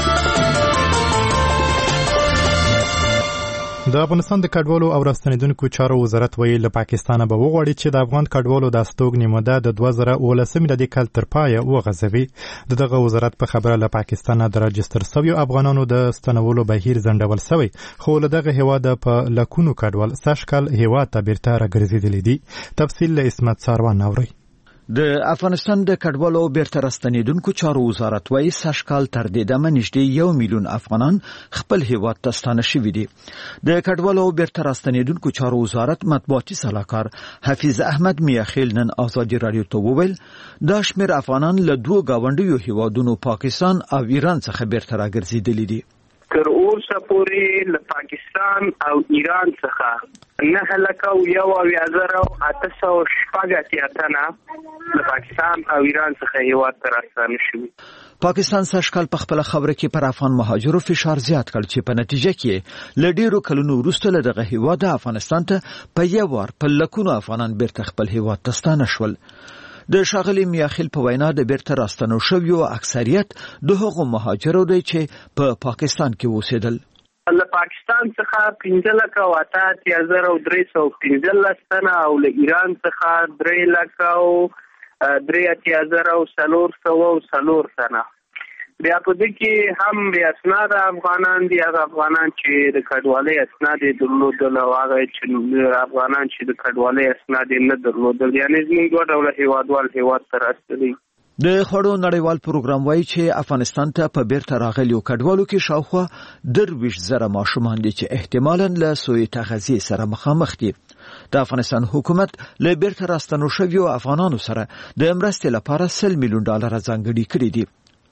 د افغانستان د کډوالو او راستنیدونکو چارو وزارت ویل له پاکستانه به وغواړي چې د افغان کډوالو د استوګنې موده د دوه زره اوولس میلادي کال تر پایه وغځوي. د دغه وزارت په خبره له پاکستانه د راجستر شویو افغانانو د ستنولو بهیر ځنډول شوی، خو له دغه هیواده په لکونو کډوال سږ کال هیواد ته بیرته راګرځېدلي دي. تفصیل له عصمت ساروان اورئ.
د افغانستان د کډوالو بیرته راستنیدونکو چارو وزارت وايي سږ کال تر دې دمه نږدې یو میلیون افغانان خپل هیواد ته ستانه شوي دي. د کډوالو بیرته راستنیدونکو چارو وزارت مطبوعاتي سلاکار حفیظ احمد میاخیل نن ازادي راډیو ته وویل دا شمېر افغانان له دوه ګاونډیو هیوادونو پاکستان او ایران څخه بیرته راګرځېدلي دي.
تر اوسه پورې له پاکستان او ایران څخه نه لکه یو اویا زره اته سوه شپږ اتیا تنه له پاکستان او ایران څخه هیواد ته راستانه شوي.
پاکستان سږ کال په خپله خبره کې پر افغان مهاجرو فشار زیات کړ چې په نتیجه کې له ډېرو کلونو وروسته له دغه هیواده افغانستان ته په یو وار په لکونو افغانان بیرته خپل هیواد ته ستانه شول. د ښاغلي میاخیل په وینا د بیرته راستنو شویو اکثریت د هغو مهاجرو دی چې په پاکستان کې اوسېدل.
له پاکستان څخه پنځه لکه او اته اتیا زره او درې سوه پنځلس تنه او له ایران څخه درې لکه او درې اتیا زره او څلور سوه او څلور تنه. بیا په دې کې هم بې اسناده افغانان دي، هغه افغانان چې د کډوالۍ اسناد یې درلودل او هغه چې افغانان چې د کډوالۍ اسناد یې نه درلودل، یعنې زموږ دوه ډوله هیوادوال هیواد ته راستلي.
د خوړو نړیوال پروګرام وایي چې افغانستان ته په بیرته راغلیو کډوالو کې شاوخوا درویشت زره ماشومان دي چې احتمالاً له سوء تغذیې سره مخامخ دي. د افغانستان حکومت له بیرته راستنو شویو افغانانو سره د مرستې لپاره سل میلیون ډالر ځانګړي کړي دي.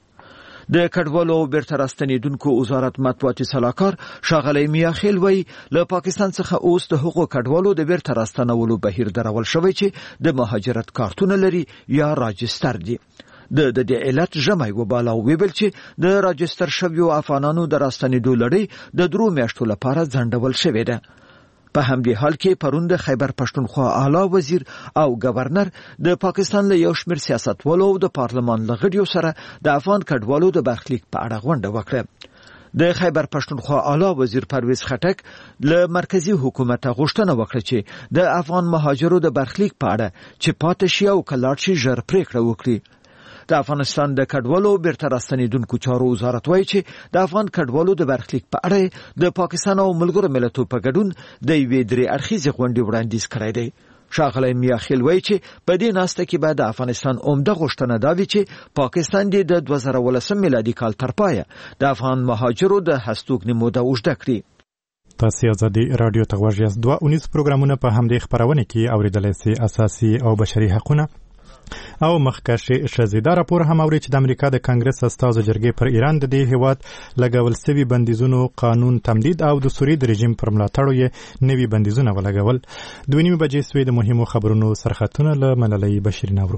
د کډوالو بیرته راستنیدونکو وزارت مطبوعاتي سلاکار ښاغلی میاخیل وایي له پاکستان څخه اوس د هغو کډوالو د بیرته راستنولو بهیر درول شوی چې د مهاجرت کارتونه لري یا راجستر دي. د دې علت ژمی وباله او ویل چې د راجستر شویو افغانانو د راستنېدو لړۍ د درو میاشتو لپاره ځنډول شوې ده. په همدې حال کې پرون د خیبر پښتونخوا اعلی وزیر او گورنر د پاکستان له یو شمېر سیاستوالو او د پارلمان له غړیو سره د افغان کډوالو د برخلیک په اړه غونډه وکړه. د خیبر پښتونخوا اعلی وزیر پرویز خټک له مرکزی حکومت غوښتنه وکړه چې د افغان مهاجرو د برخلیک په اړه چې پاتې شي او کلاړ شي ژر پریکړه وکړي. د افغانستان د کډوالو بیرته راستنیدونکو چارو وزارت وایي چې د افغان کډوالو د برخلیک په اړه د پاکستان او ملګرو ملتونو په ګډون د یوې درې اړخیزې غونډې وړاندیز کړی دی. ښاغلی میاخیل وایي چې په دې ناسته کې به د افغانستان عمده غوښتنه دا وي چې پاکستان دې د دوه زره ولسم میلادي کال تر پایه د افغان مهاجرو د هستوګنې موده اوږده کړي.
تاسو آزادي رادیو ته غوږ یاست. دوه اونیز پروګرامونه په همدې خپرونه کې اوریدلای شئ. اساسي او بشري حقوقونه او مخکښې ښځې. دا راپور هم اوري چې د امریکا د کانګرس استازو جرګې پر ایران د دې هیواد لګول سوي بندیزونو قانون تمدید او د سوریې د رژیم پر ملاتړو یې نوي بندیزونه ولګول. دوه نیمې بجې سوې د مهمو خبرونو سرخطونه له ملالۍ بشیر نورو.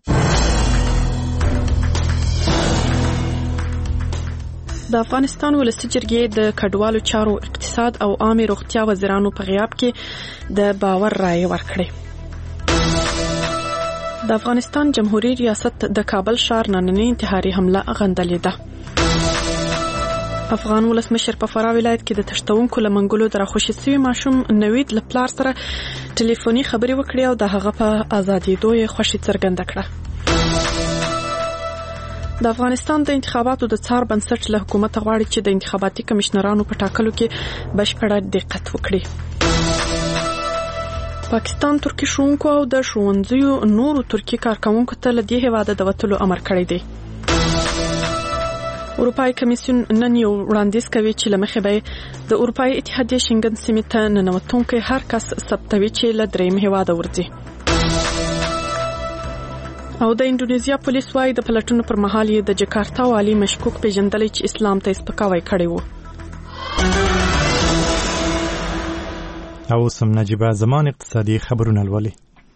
د افغانستان ولسي جرګې د کډوالو چارو اقتصاد او عامه روغتیا وزیرانو په غیاب کې د باور رائے ورکړې. د افغانستان جمهوریت ریاست د کابل ښار نننۍ انتحاري حمله غندلې ده. افغان ولسمشر په فراه ولایت کې د تښتونکو له منګولو د راخوشي سوي ماشوم نوید له پلار سره ټلیفوني خبرې وکړې او د هغه په ازادېدو یې خوښي څرګنده کړه. د افغانستان د انتخاباتو د څار بنسټ له حکومت غواړي چې د انتخاباتي کمشنرانو په ټاکلو کې بشپړه دقت وکړي. پاکستان ترکی ښوونکو او د ښوونځیو نورو ترکی کارکونکو ته له دې هیواده د وتلو امر کړی دی. اروپایي کمیسیون نن یو وړاندیز کوي چې له مخې به د اروپایي اتحادیې شنګن سیمې ته ننوتونکی هر کس ثبتوي چې له درېیم هیواده ورځي. او د انډونیزیا پولیس وايي د پلټونو پر مهال یې د جکارتا والي مشکوک پیژندلی چې اسلام ته سپکاوی کړی و.
او سم نجیبه زمان اقتصادي خبرونه لولي.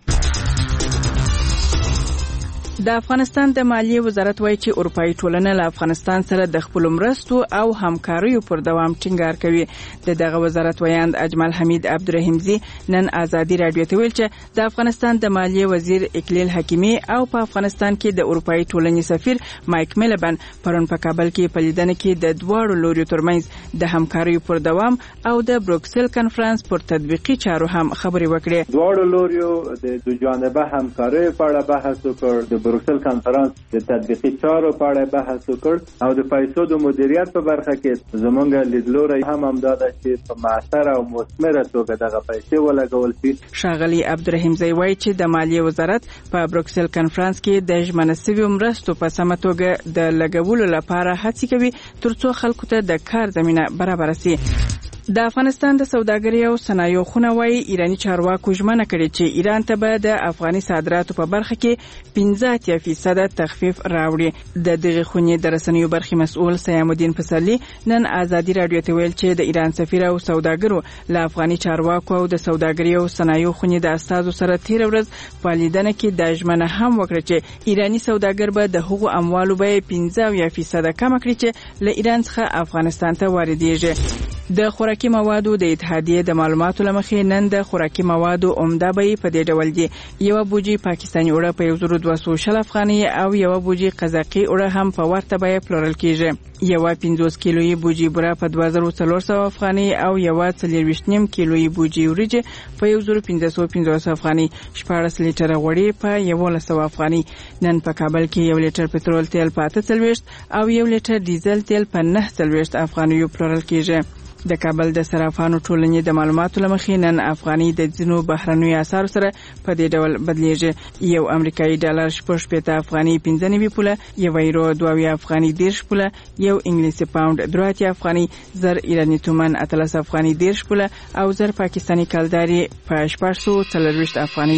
د افغانستان د مالیې وزارت وایي چې اروپایي ټولنه له افغانستان سره د خپل مرستو او همکاریو پر دوام ټینګار کوي. د دغه وزارت ویاند اجمل حمید عبدالرحیمزی نن آزادي رادیو ته ویل چې د افغانستان د مالیې وزیر اکلیل حکیمی او په افغانستان کې د اروپایي ټولنې سفیر مایک میلبن پرون په کابل کې په لیدنه کې د دواړو لوريو ترمنځ د همکاریو پر دوام او د بروکسل کانفرنس پر تطبیقي چارو هم خبرې وکړې.
دواړو لوريو د دوه جانبه همکارۍ په اړه بحث وکړ. بروکسل کانفرنس د تطبیقي چارو په اړه بحث وکړ او د پیسو د مدیریت په برخه کې زمونږ لیدلوري هم همدا ده چې په معاصره او مثمره توګه دغه پیسې ولګول شي.
ښاغلي عبدالرحیمزی وایي چې د مالیې وزارت په بروکسل کانفرنس کې د ژمنه شویو مرستو په سمه توګه د لګولو لپاره هڅې کوي ترڅو خلکو ته د کار زمينه برابر شي. د افغانستان د سوداګرۍ او صنایعو خونه وايي ایرانی چارواکو ژمنه کړې چې ایران ته به د افغاني صادراتو په برخه کې پنځه اتیا فیصد تخفیف راوړي. د دغه خونې د رسنیو برخې مسؤل سیام الدین پسرلی نن آزادي رادیو ته ویل چې د ایران سفیر او سوداګرو له افغاني چارواکو او د سوداګرۍ او صنایعو خونې د استادو سره تیر ورځ په لیدنه کې د ژمنه هم وکړه چې ایرانی سوداګر به د هغو اموالو به پنځه فیصد کم کړي چې له ایران څخه افغانستان ته واردېږي. د خوراکي موادو د اتحادیې د معلوماتو لمخې نن د خوراکي موادو عمده بیې په دې ډول دي. یو بوجي پاکستاني اوړه په یو زر دوه سوه شل افغانۍ او یو بوجي قزاقي اوړه هم په ورته بیه پلورل کیږي. یو پنځوس کیلویي بوجي بوره په دوه زره څلور سوه افغانۍ او یو څلوېښت نیم کیلویي بوجي وریجې په یو زر پنځه سوه پنځوس افغانۍ. شپاړس لیټره غوړي په یوولس سوه افغانۍ. نن په کابل کې یو لیټر پټرول تیل په اته څلوېښت او یو لیټر ډیزل تیل په نه څلوېښت افغانیو پلورل کیږي. د کابل د صرافانو ټولنې د معلوماتو لمخې نن افغاني د ځینو بهرنیو اسعارو سره په دې ډول بدلیږي. یو امریکایي ډالر شپږ شپېته افغاني پنځه نوي پوله، یو یورو دوه اویا افغاني دېرش پوله، یو انګلیسي پاوند درې اتیا افغاني، زر ایراني تومان اتلس افغاني دېرش پوله او زر پاکستاني کلداري په شپږ سوه څلوېښت افغاني.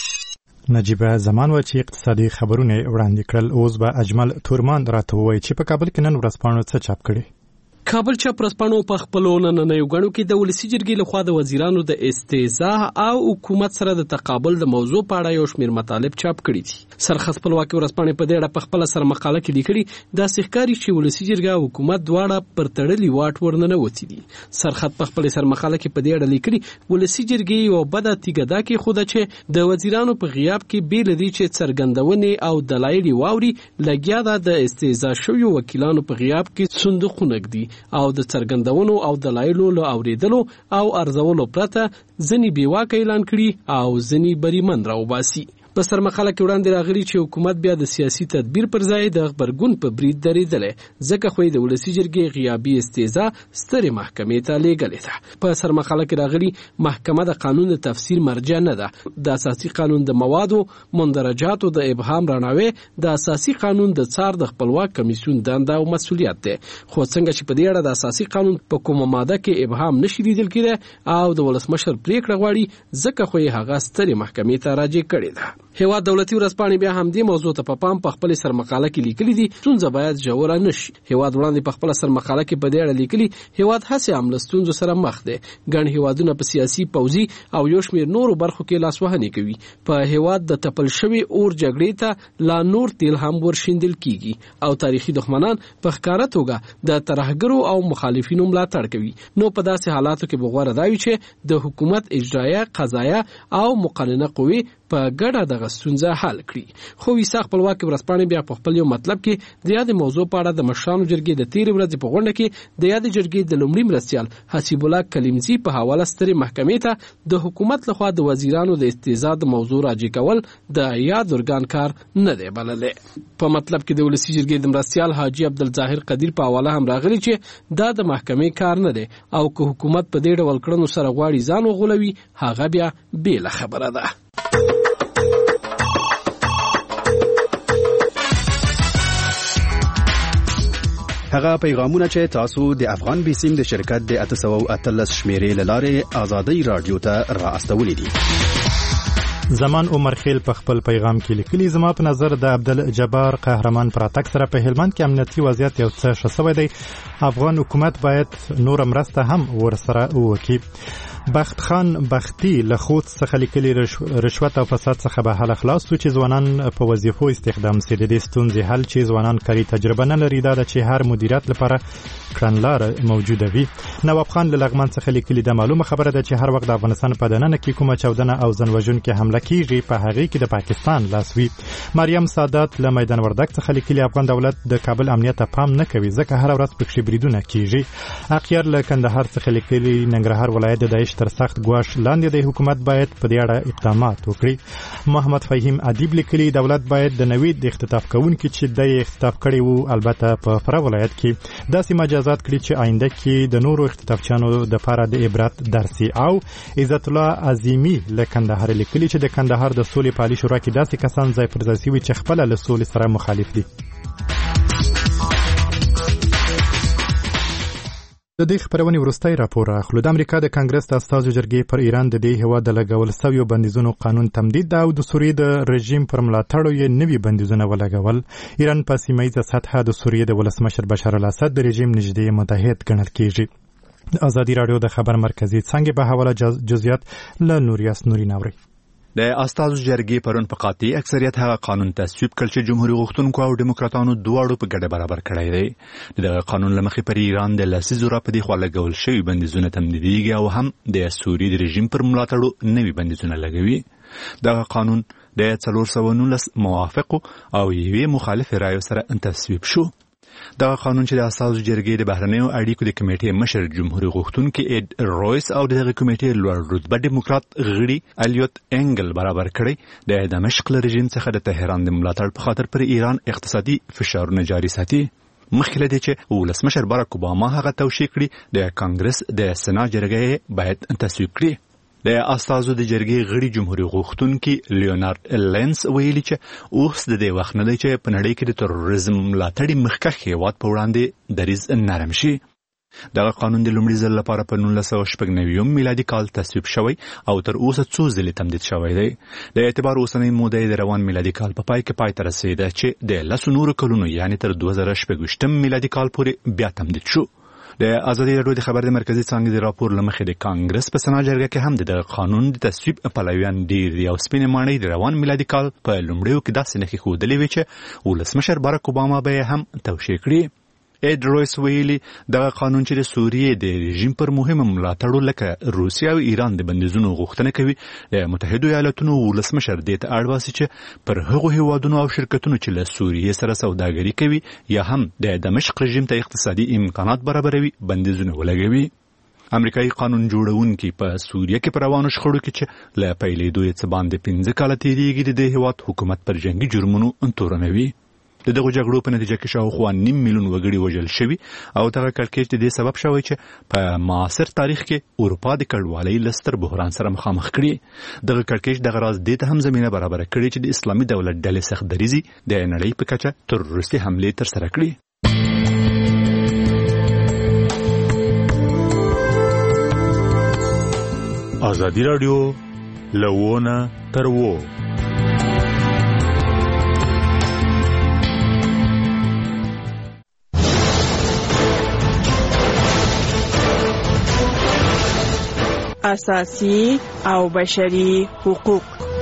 نجیبه زمان و چې اقتصادي خبرونه وړاندې کړل. اوس به اجمل تورمان راته ووایي چې په کابل کې نن ورځپاڼو څه چاپ کړي.
کابل چاپ ورځپاڼو په خپلو نننیو غړو کې د ولسي جرګې لخوا د وزیرانو د استیضاح او حکومت سره د تقابل د موضوع په اړه یو شمېر مطالب چاپ کړي دي. سرخط خپلواکي ورځپاڼې په دې اړه په خپل سر مقاله کې لیکلي دا ښکاري چې ولسي جرګه او حکومت دواړه پر تړلي واټ ورننوتي دي. سرخط په خپل سر مقاله کې په دې اړه لیکلي ولسي جرګې یو بده تیګه دا کې خوده چې د وزیرانو په غیاب کې بیل دي چې څرګندونې او دلایل واوري لګیا ده د استیضاح شویو وکیلانو په غیاب کې صندوقونه دي او د څرګندونو او دلایلو له اوریدلو او ارزولو پرته ځنی بیواکه اعلان کړي او ځنی بریمن راوباسي. په سرمقاله کې وړاندې راغلي چې حکومت بیا د سیاسي تدبیر پر ځای د غبرګون په برید درېدلی، ځکه خو یې د ولسي جرګې غیابي استیزا سترې محکمې ته لیږلې ده. په سرمقاله کې راغلي محکمه د قانون د تفسیر مرجع نه ده. د اساسي قانون د موادو مندرجاتو د ابهام راناوي د اساسي قانون د څار د خپلواک کمیسیون دنده او مسولیت ده. خو څنګه چې په دې اړه د اساسي قانون په کومه ماده کې ابهام نشي لیدل کېده او د ولسمشر پریکړه غواړي، ځکه خو یې هغه سترې محکمې ته راجع کړې ده. هیواد دولتي ورځپاڼې بیا هم دې موضوع ته په پام په خپل سرمقاله کې لیکلي دي ستونزه باید ژوره نشي. هیواد وړاندې په خپل سرمقاله کې په دې اړه لیکلي هیواد هڅې هم له ستونزو سره مخ دي. ګڼ هیوادونه په سیاسي، پوځي او یو شمېر نورو برخو کې لاسوهنې کوي. په هیواد د تپل شوي اور جګړې ته لا نور تیل هم ورشیندل کیږي او تاریخي دښمنان په ښکاره توګه د ترهګرو او مخالفینو ملاتړ کوي. نو په داسې حالاتو کې به غوره دا وي چې د حکومت اجرایه، قضایه او مقننه قوې په ګډه دغه ستونزه حل کړي. خو ویسا خپلواکي ورځپاڼې بیا په خپل یو مطلب کې د یادې موضوع په اړه د مشرانو جرګې د تېرې ورځې په غونډه کې د یادې جرګې د لومړي مرستیال حسیب الله کلیمزي په حواله سترې محکمې ته د حکومت لخوا د وزیرانو د استیزا د موضوع راجع کول د یاد ارګان کار نه دی بللی. په مطلب کې د ولسي جرګې د مرستیال حاجي عبدالظاهر قدیر په حواله هم راغلی چې دا د محکمې کار نه دی او که حکومت په دې ډول کړنو سره غواړي ځان وغولوي، هغه بیا بېله خبره ده.
هغه پیغامونه چې تاسو د افغان بیسیم د شرکت د اته سوه او اتلس شمیرې له لارې ازادۍ راډیو ته را استولې دي.
زمان عمر خیل په خپل پیغام کې لیکلي زما په نظر د عبدالجبار قهرمان پراتک سره په هلمند کې امنیتي وضعیت یو څه ښه شوی دی. افغان حکومت باید نور مرسته هم ورسره وکړي. بخت خان بختی له خود څخه لیکلي رشوت او فساد څخه به حل خلاص شو چې ځوانان په وظیفو استخدام سي. د دې ستونزې حل چې ځوانان کاري تجربه نه لري دا د چې هر مدیریت لپاره کړنلاره موجوده وي. نواب خان له لغمان څخه لیکلي د معلومه خبره ده چې هر وخت د افغانستان په دننه کې کومه چاودنه او ځانوژونکې حمله کیږي په هغې کې د پاکستان لاس وي. مریم سادات له میدان وردګ څخه لیکلي افغان دولت د کابل امنیت ته پام نه کوي ځکه هر ورځ پکښې بریدونه کیږي. اقیار له کندهار څخه لیکلي ننګرهار ولایت د داعش تر سخت ګواښ لاندې دی، حکومت باید په دې اړه اقدامات وکړي. محمد فهیم ادیب لیکلي دولت باید د نوید د اختطاف کوونکي چې د اختطاف کړي وو البته په فراه ولایت کې داسې مجازات کړي چې آینده کې د نورو اختطافچیانو دپاره د عبرت درسي. او عزت الله عظیمي له کندهار لیکلي چې د کندهار د سولې پالي شورا کې داسې کسان ځای پر ځای شوي چې خپله له سولې سره مخالف دي. د دې خبرونې وروستی راپور اخلو. د امریکا د کانګرس د استازو جرګې پر ایران د دې هیواد د لګول سویو بندیزونو قانون تمدید او د سوریې د رژیم پر ملاتړو یې نوي بندیزونه ولګول. ایران په سیمه ییزه سطحه د سوریې د ولسمشر بشار الاسد د رژیم نږدې متحد ګڼل کیږي. ازادي راډیو د خبر مرکزي څنګه په حواله جزئیات له نوریاس نورین اوري.
د استازو جرګې پرون په قاطع اکثریت هغه قانون تصویب کړ چې جمهوریت غوښتونکو او ډیموکراتانو دواړو په ګډه برابر کړی دی. دغه قانون له مخې پر ایران د لسیزو راپدې خوا لګول شوي بندیزونه تمدیدېږي او هم د سوریې د رژیم پر ملاتړو نوي بندیزونه لګوي. دغه قانون د څلور سوه نولس موافقو او یوې مخالفې رایو سره تصویب شو. دغه قانون چې د استازو جرګې د بهرنیو اړیکو د کمیټې مشر جمهوریت غوښتونکي اډ رویس او دغه کمیټې لوړ رتبه ډیموکرات غړي الیوت انګل برابر کړی د دمشق له رژیم څخه د تهران د ملاتړ په خاطر پر ایران اقتصادي فشارونه جاري ساتي. مخکې له دې چې ولسمشر باراک اوباما هغه توشیح کړي د کانګرس د سنا جرګې باید تصویب کړي. د استازو د جرګې غړي جمهوریت غوښتونکي لیونارد لینس ویلي چې اوس د دې وخت نه دی چې په نړۍ کې د تروریزم ملاتړي مخکښ هیواد په وړاندې دریځ نرم شي. دغه قانون د لومړي ځل لپاره په نولس سوه شپږ نوي میلادي کال تصویب شوی او تر اوسه څو ځلې تمدید شوی دی. د اعتبار اوسنۍ موده د روان میلادي کال په پای کې پای ته رسېده چې د لسو نورو کلونو یعنې تر دوه زره شپږویشتم میلادي کال پورې بیا تمدید شو. د ازادي راډیو د خبر د مرکزي څانګې د راپور له مخې د کانګرس په سنا جرګه کې هم د دغه قانون د تصویب پلویان ډېر دي او سپینې ماڼۍ د روان میلادي کال په لومړیو کې داسې نښې ښودلې وې چې ولسمشر باراک اوباما به یې هم توشیح کړي. اډ رویس ویلي دغه قانون چې د سوریې د رژیم پر مهمه ملاتړو لکه روسیه او ایران د بندیزونو غوښتنه کوي د متحدو ایالاتونو ولسمشر دې ته اړ باسي چې پر هغو هیوادونو او شرکتونو چې له سوریې سره سوداګري کوي یا هم د دمشق رژیم ته اقتصادي امکانات برابروي بندیزونه ولګوي. امریکایي قانون جوړونکي په سوریه کې پر روانو شخړو کې چې له پیلېدو یې څه باندې پنځه کاله تېرېږي د دې هېواد حکومت پر جنګي جرمونو تورنوي. د دغو جګړو په نتیجه کې شاوخوا نیم میلیون وګړي وژل شوي او دغه کړکېچ د دې سبب شوی چې په معاصر تاریخ کې اروپا د کډوالۍ له ستر بحران سره مخامخ کړي. دغه کړکېچ دغه راز دې ته هم زمینه برابره کړې چې د اسلامي دولت ډلې سخت دریځي د نړۍ په کچه تروریستي حملې ترسره کړي.
ازادي راډیو لوونه تر وو
اساسي او بشري حقوق.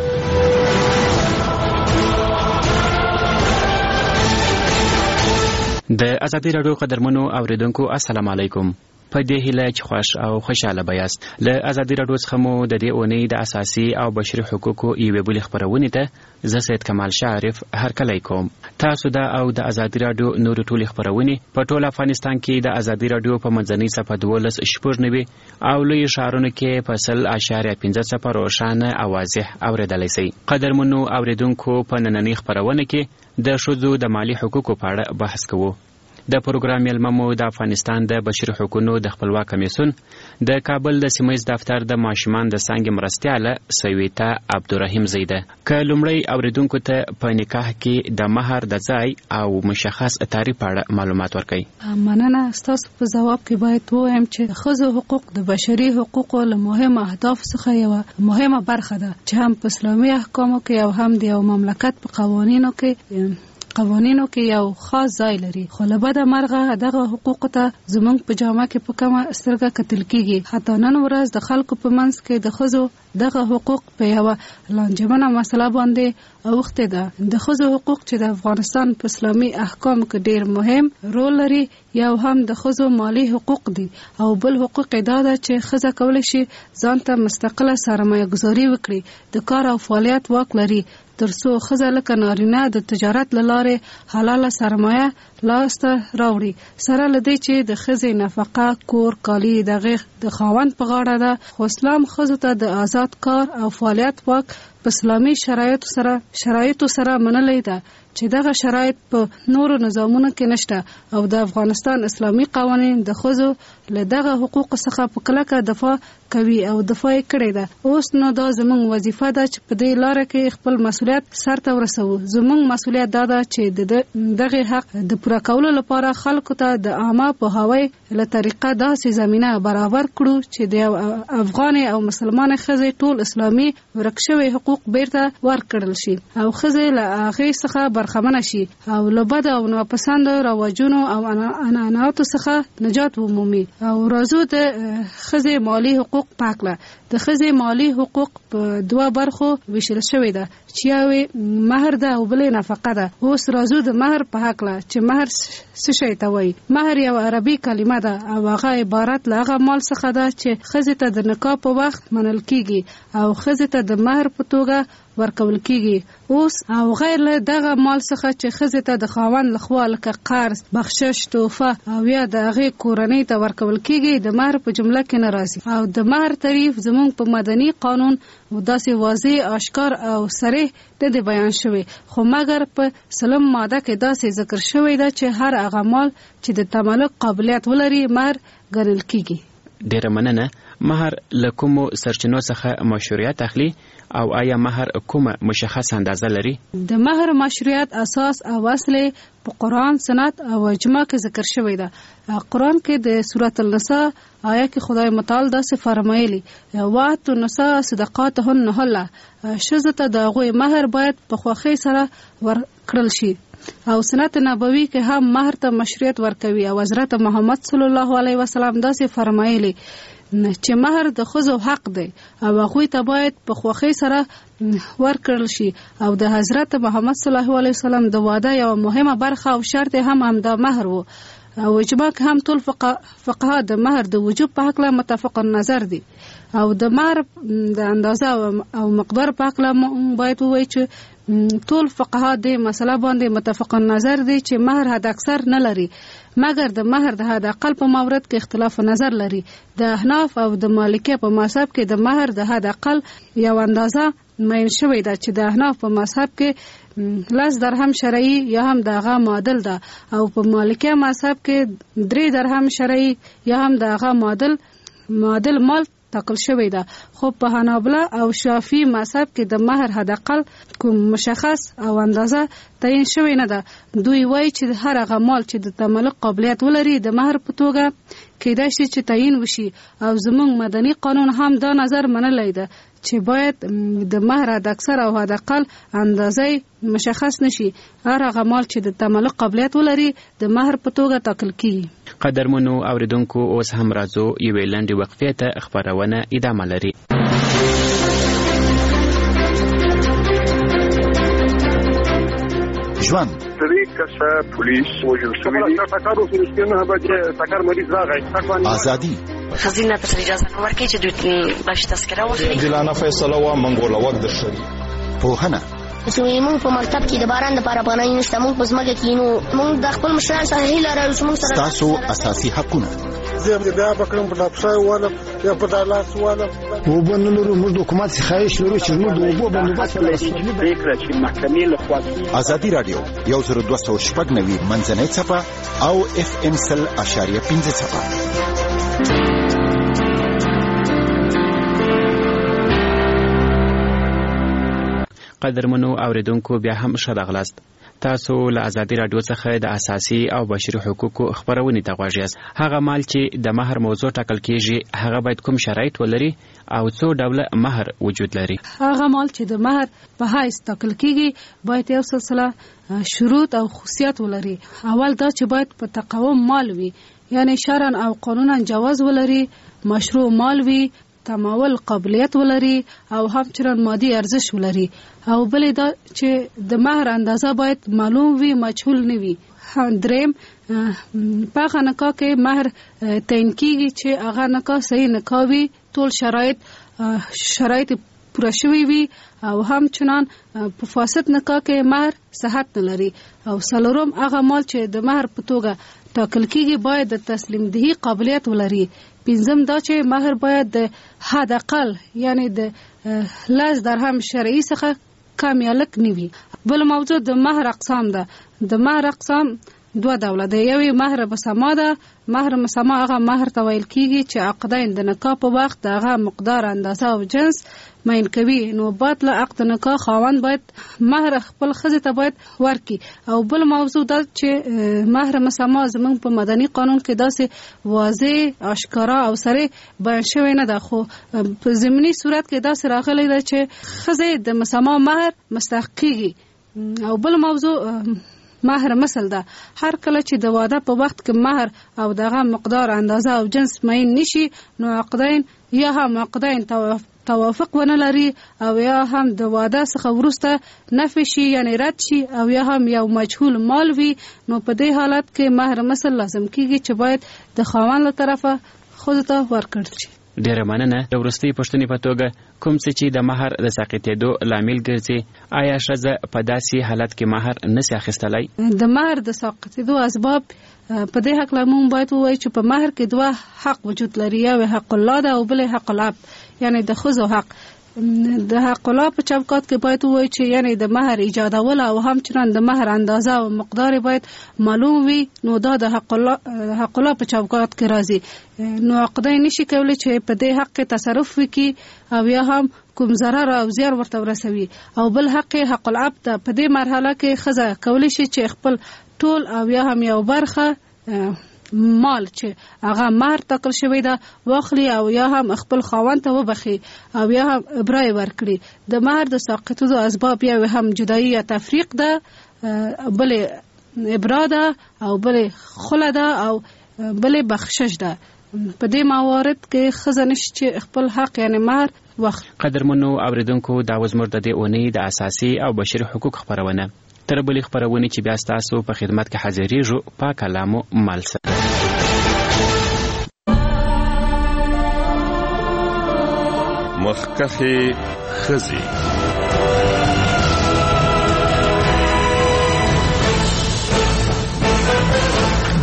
د ازادي راډیو قدرمنو اوریدونکو السلام علیکم. په دې هیله چې خوښ او خوشاله بیاست. له ازادي راډیو څخه مو د دې اونۍ د اساسي او بشري حقوقو یوې بلې خپرونې ته زه سید کمال شاعرف هرکلی کوم. تاسو دا او د ازادي راډیو نورې ټولې خپرونې په ټول افغانستان کې د ازادي راډیو په منځنۍ صفحه دولس شپږ نوي او لوی ښارونو کې په سل اشاریه پنځه صفر روښانه او واضح اورېدلی شئ. قدرمنو اوریدونکو په نننۍ خپرونه کې د ښځو د مالي حقوقو په اړه بحث کوو. د پروګرام میلمه مو د افغانستان د بشري حقوقو د خپلواک کمیسیون د کابل د سیمه ییز دفتر د ماشومان د څانګې مرستیاله سویتا عبدالرحیم زیده. که لومړی اوریدونکو ته په نکاح کې د مهر د ځای او مشخص تعریف په اړه معلومات ورکړئ.
مننه. ستاسو په ځواب کې باید ووایم چې د ښځو حقوق د بشري حقوقو له مهمو اهدافو څخه یوه مهمه برخه ده چې هم په اسلامي احکامو کې او هم د یو مملکت په قوانینو کې قوانینو کې یو خاص ځای لري. خو له بده مرغه دغه حقوقو ته زموږ په جامه کې په کومه سترګه کتل کیږي. حتی نن ورځ د خلکو په منځ کې د ښځو دغه حقوق په یوه لانجمنه مسله باندې اوښتې ده. د ښځو حقوق چې د افغانستان په اسلامي احکامو کې ډیر مهم رول لري، یو هم د ښځو مالی حقوق دي او بل حقوق دا ده چې ښځه کولی شي ځان ته مستقله سرمایه گذاري وکړي، د کار او فعالیت واک لري ترڅو ښځه لکه نارینه د تجارت له لارې حلاله سرمایه لاسته راوړي. سره له دې چې د ښځې نفقه، کور، کالي دغه د خاوند په غاړه ده. خو اسلام ښځو ته د آزاد کار او فعالیت واک په اسلامي شرایطو سره شرایطو سره منلې ده چې دغه شرایط په نورو نظامونو کې نشته او د افغانستان اسلامي قوانین د ښځو له دغه حقوقو څخه په کلکه دفاع کوي او دفاع یې کړې ده. اوس نو دا زموږ وظیفه ده چې په دې لاره کې خپل مسؤلیت سرته ورسوو. زموږ مسؤلیت دا ده چې د دغه حق د پوره کولو لپاره خلکو ته د عامه پوهاوی له طریقه داسې زمینه برابر کړو چې د افغان او مسلمان ښځې ټول اسلامي ورک شوي حقوق بیرته ورکړل شي او ښځې له هغې څخه برخمنه شي او له بد او ناپسند رواجونو او عنعناتو څخه نجات ومومي. او راځو د ښځې مالی حقوق پاکله. د ښځې مالی حقوق په دوه برخو ویشل شوی ده چې یوې مهر ده او بلې نفقه ده. اوس راځو د مهر په هکله چې مهر څه شی ته وایي. مهر یو عربي کلمه ده او هغه عبارت له هغه مال څخه ده چې ښځې ته د نکاح په وخت منل کیږي او ښځې ته د مهر په توګه ورکول کیږي. اوس او غیر له دغه مال څخه چې ښځې ته د خاوند لخوا لکه قرض، بخشش، تحفه او یا د هغې کورنۍ ته ورکول کیږي د مهر په جمله کې نه راځي. او د مهر تعریف زموږ په مدني قانون داسې واضح، اشکار او صریح نه دی بیان شوی، خو مګر په سلم ماده کې داسې ذکر شوی ده چې هر هغه مال چې د تملک قابلیت ولري مهر ګڼل کیږي.
ډیره مننه. مهر له کومو سرچینو څخه مشروعیت اخلي او آیا مهر کومه مشخص اندازه لري؟
د مهر مشروعیت اساس او اصل په قرآن، سنت او اجماع کې ذکر شوی ده. قرآن کې د سورۃ النساء آیه کې خدای متعال داسې فرمایلی: واتو النساء صدقاتهن نحله. ښځو ته د هغوی مهر باید په خوښۍ سره ورکړل شي. او سنت نبوي کې هم مهر ته مشروعیت ورکوي او حضرت محمد صلی الله علیه وسلم داسې فرمایلی چې مهر د ښځو حق دی او هغوی ته باید په خوښۍ سره ورکړل شي. او د حضرت محمد صلی الله علیه وسلم د واده یو مهمه برخه او شرط هم همدا مهر وو. او اجماع هم ټول فقها د مهر د وجوب په حق له متفق النظر دي. او د مهر د اندازه او مقدار په حق له باید ووایي چې ټول فقها د مسله باندې متفق نظر دي چې مہر حد اکثر نه لري، مګر د مہر د حد اقل په مورد کې اختلاف نظر لري. د احناف او د مالکیه په مذهب کې د مہر د حد اقل یو اندازه معین شوی ده چې د احناف په مذهب کې لس درهم شرعي یا هم دغه معادل ده، او په مالکیه مذهب کې درې درهم شرعي یا هم دغه معادل معادل مال ټاکل شوی ده. خو په حنابلة او شافعي مذهب کې د مہر حد اقل کوم مشخص او اندازه تعیین شوی نه ده. دوی وایي چې هر هغه مال چې د تملک قابلیت ولري د مہر په توګه کېدای شي چې تعیین وشي، او زموږ مدني قانون هم دا نظر منلی ده چې باید د مہر حد اکثر او حد اقل اندازه مشخص نشي. هر هغه مال چې د تملک قابلیت ولري د مہر په توګه ټاکل کیږي.
قدرمنو اوریدونکو، اوس هم راځو یوې لنډې وقفې ته، خپرونه ادامه لري.
ژوند
سړي کسه پولیس وژل شوی دی، ټکر وسو نه بچ ټکر مریض راغی.
ازادي
خزینه ته اجازه ورکړي چې دوی باش تذکره واخلي.
دلانه فیصله وا منګوله وخت د شری
پوهنه
چې موږ په مکتب کې د باران لپاره پناه نشته، موږ په ځمکه کې نو موږ د خپل مشران سره هیله لرو چې موږ سره
تاسو اساسي حقونه
زه بیا بکرم په ډاکټر ولم یا په دالاس ولم
وبنلو موږ د حکومت خواهش لرو چې موږ د وبو بندوبست
ولرو. فکر چې محکمې له خوا
ازادي رادیو یو زر دوه سوه شپږ نوي منځنۍ صفه او اف ام سل اشاریه پنځه صفه.
قدرمنو اوریدونکو، بیا هم ښه راغلاست. تاسو له ازادي رادیو څخه د اساسي او بشري حقوقو خبرونې ته غواړئ. هغه مال چې د مہر موضوع ټاکل کیږي هغه باید کوم شرایط ولري او څو ډوله مہر وجود لري؟
هغه مال چې د مہر په حیث ټاکل کیږي باید یو سلسله شروط او خصوصیات ولري. اول دا چې باید په تقوم مال وي، یعنی شرعاً او قانونا جواز ولري، مشروع مال وي، تمول قابلیت ولري، او همچنان مادي ارزش ولري. او بلې دا چې د مہر اندازه باید معلوم وي، مجهول نه وي. دریم په هغه نکاح کې مہر تعیین کیږي چې هغه نکاح صحیح نکاح وي، ټول شرایط شرایط پوره شوي وي، او همچنان په فاسد نکاح کې مہر صحت نه لري. او څلورم هغه مال چې د مہر په توګه ټاکل کیږي باید د تسلیم دهي قابلیت ولري. پنځم دا چې مہر باید د حد اقل یعنی د لس درهم شرعي څخه کم یا لږ نه وي. بل موضوع د مہر اقسام ده. د مہر اقسام دوه ډوله ده. یوې مہر مسما ده. مہر مسما هغه مہر ته ویل کیږي چې عقدین د نکاح په وخت د هغه مقدار، اندازه او جنس معین کوي. نو بعد له عقد نکاح خاوند باید مہر خپل ښځې ته باید ورکړي. او بل موضوع ده چې مہر مسما زموږ په مدني قانون کې داسې واضح اشکارا او سره بیان شوی نه ده، خو په ضمني صورت کې داسې راغلی ده چې ښځې د مسما مہر مستحق کیږي. او بل موضوع مہر مثل ده. هر کله چې د واده په وخت کې مہر او دغه مقدار، اندازه او جنس معین نشي، نو عقدین یا هم عقدین توافق ونه لري، او یا هم د واده څخه وروسته نفي شي یعنی رد شي، او یا هم یو مجهول مال وي، نو په دې حالت کې مہر مثل لازم کیږي چې باید د خاوند له طرفه ښځې ته ورکړل شي.
ډیره مننه. د وروستۍ پوښتنې په توګه کوم څه چې د مہر د ساقطېدو لامل ګرځي، آیا ښځه په داسې حالت کې مہر نشي اخیستلی؟
د مہر د ساقطېدو اسباب په دې حق لمون باید ووایي چې په مہر کې دوه حق وجود لري. یو حق الله ده او بل حق العبد یعنی د ښځو حق. د حق الله په چوکاټ کې باید ووایي چې یعنی د مہر ایجادول او همچنان د مہر اندازه او مقدار باید معلوم وي. نو دا د حق الله حق الله په چوکاټ کې راځي. نو عقدین نشي کولی چې په دې حق کې تصرف وکړي او یا هم کوم ضرر او زیار ورته ورسوي. او بل حق حق العبد ده. په دې مرحله کې ښځه کولی شي چې خپل ټول او یا هم یو برخه مال چې هغه مہر ټاکل شوی ده واخلي، او یا هم خپل خاوند ته وبخي، او یا هم ابرای ورکړي. د مہر د ساقطېدو اسباب یو هم جدایي یا تفریق ده، بلې ابرا ده، او بلې خله ده، او بلې بخشش ده. په دې موارد کې ښځه نشي چې خپل حق یعنی مہر واخلي.
قدرمنو اوریدونکو، دا و زموږ د دې اونۍ د اساسي او بشري حقوق خبرونه. تر بلې خبرونې چې بیا ستاسو په خدمت کې حاضرېږو، پاک کلامو مال سره.
مخکښې ښځې.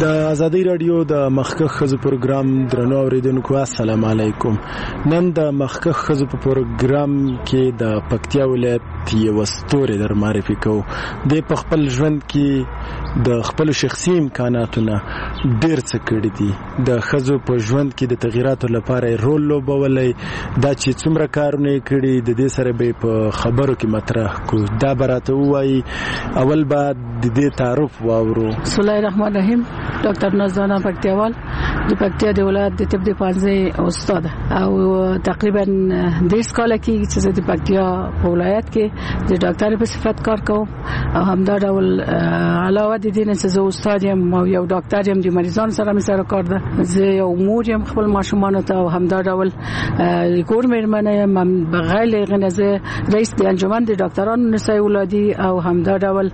د ازادي رادیو د مخکخ خزو پروګرام درنو اوریدونکو السلام علیکم. نن د مخکخ خزو په پروګرام کې د پکتیا ولایت یو ستوري در معرفي کوو. د خپل ژوند کې د خپل شخصي امکاناتونه ډیر څه کړی دي. د خزو په ژوند کې د تغیراتو لپاره رول لوبولای، دا چې څومره کارونه کړی د دې سره به په خبرو کې مطرح کو. دا براته وایي اول بعد د دې تعارف واورو.
بسم الله الرحمن الرحیم. ډاکټر نازانا پکتیاوال د پکتیا د ولایت د طب د پانځه استاد او تقریبا دیش کال کې چې د پکتیا په ولایت کې د ډاکټر په صفت کار کوم او همدا ډول علاوه د دې نه چې زه استاد یم او یو ډاکټر یم د مریضانو سره مې سره کار ده. زه یو مور یم خپل ماشومان ته او همدا ډول کور مېرمنه یم. بغیر غنه زه رئیس د انجمن د ډاکټرانو نسائی ولادي او همدا ډول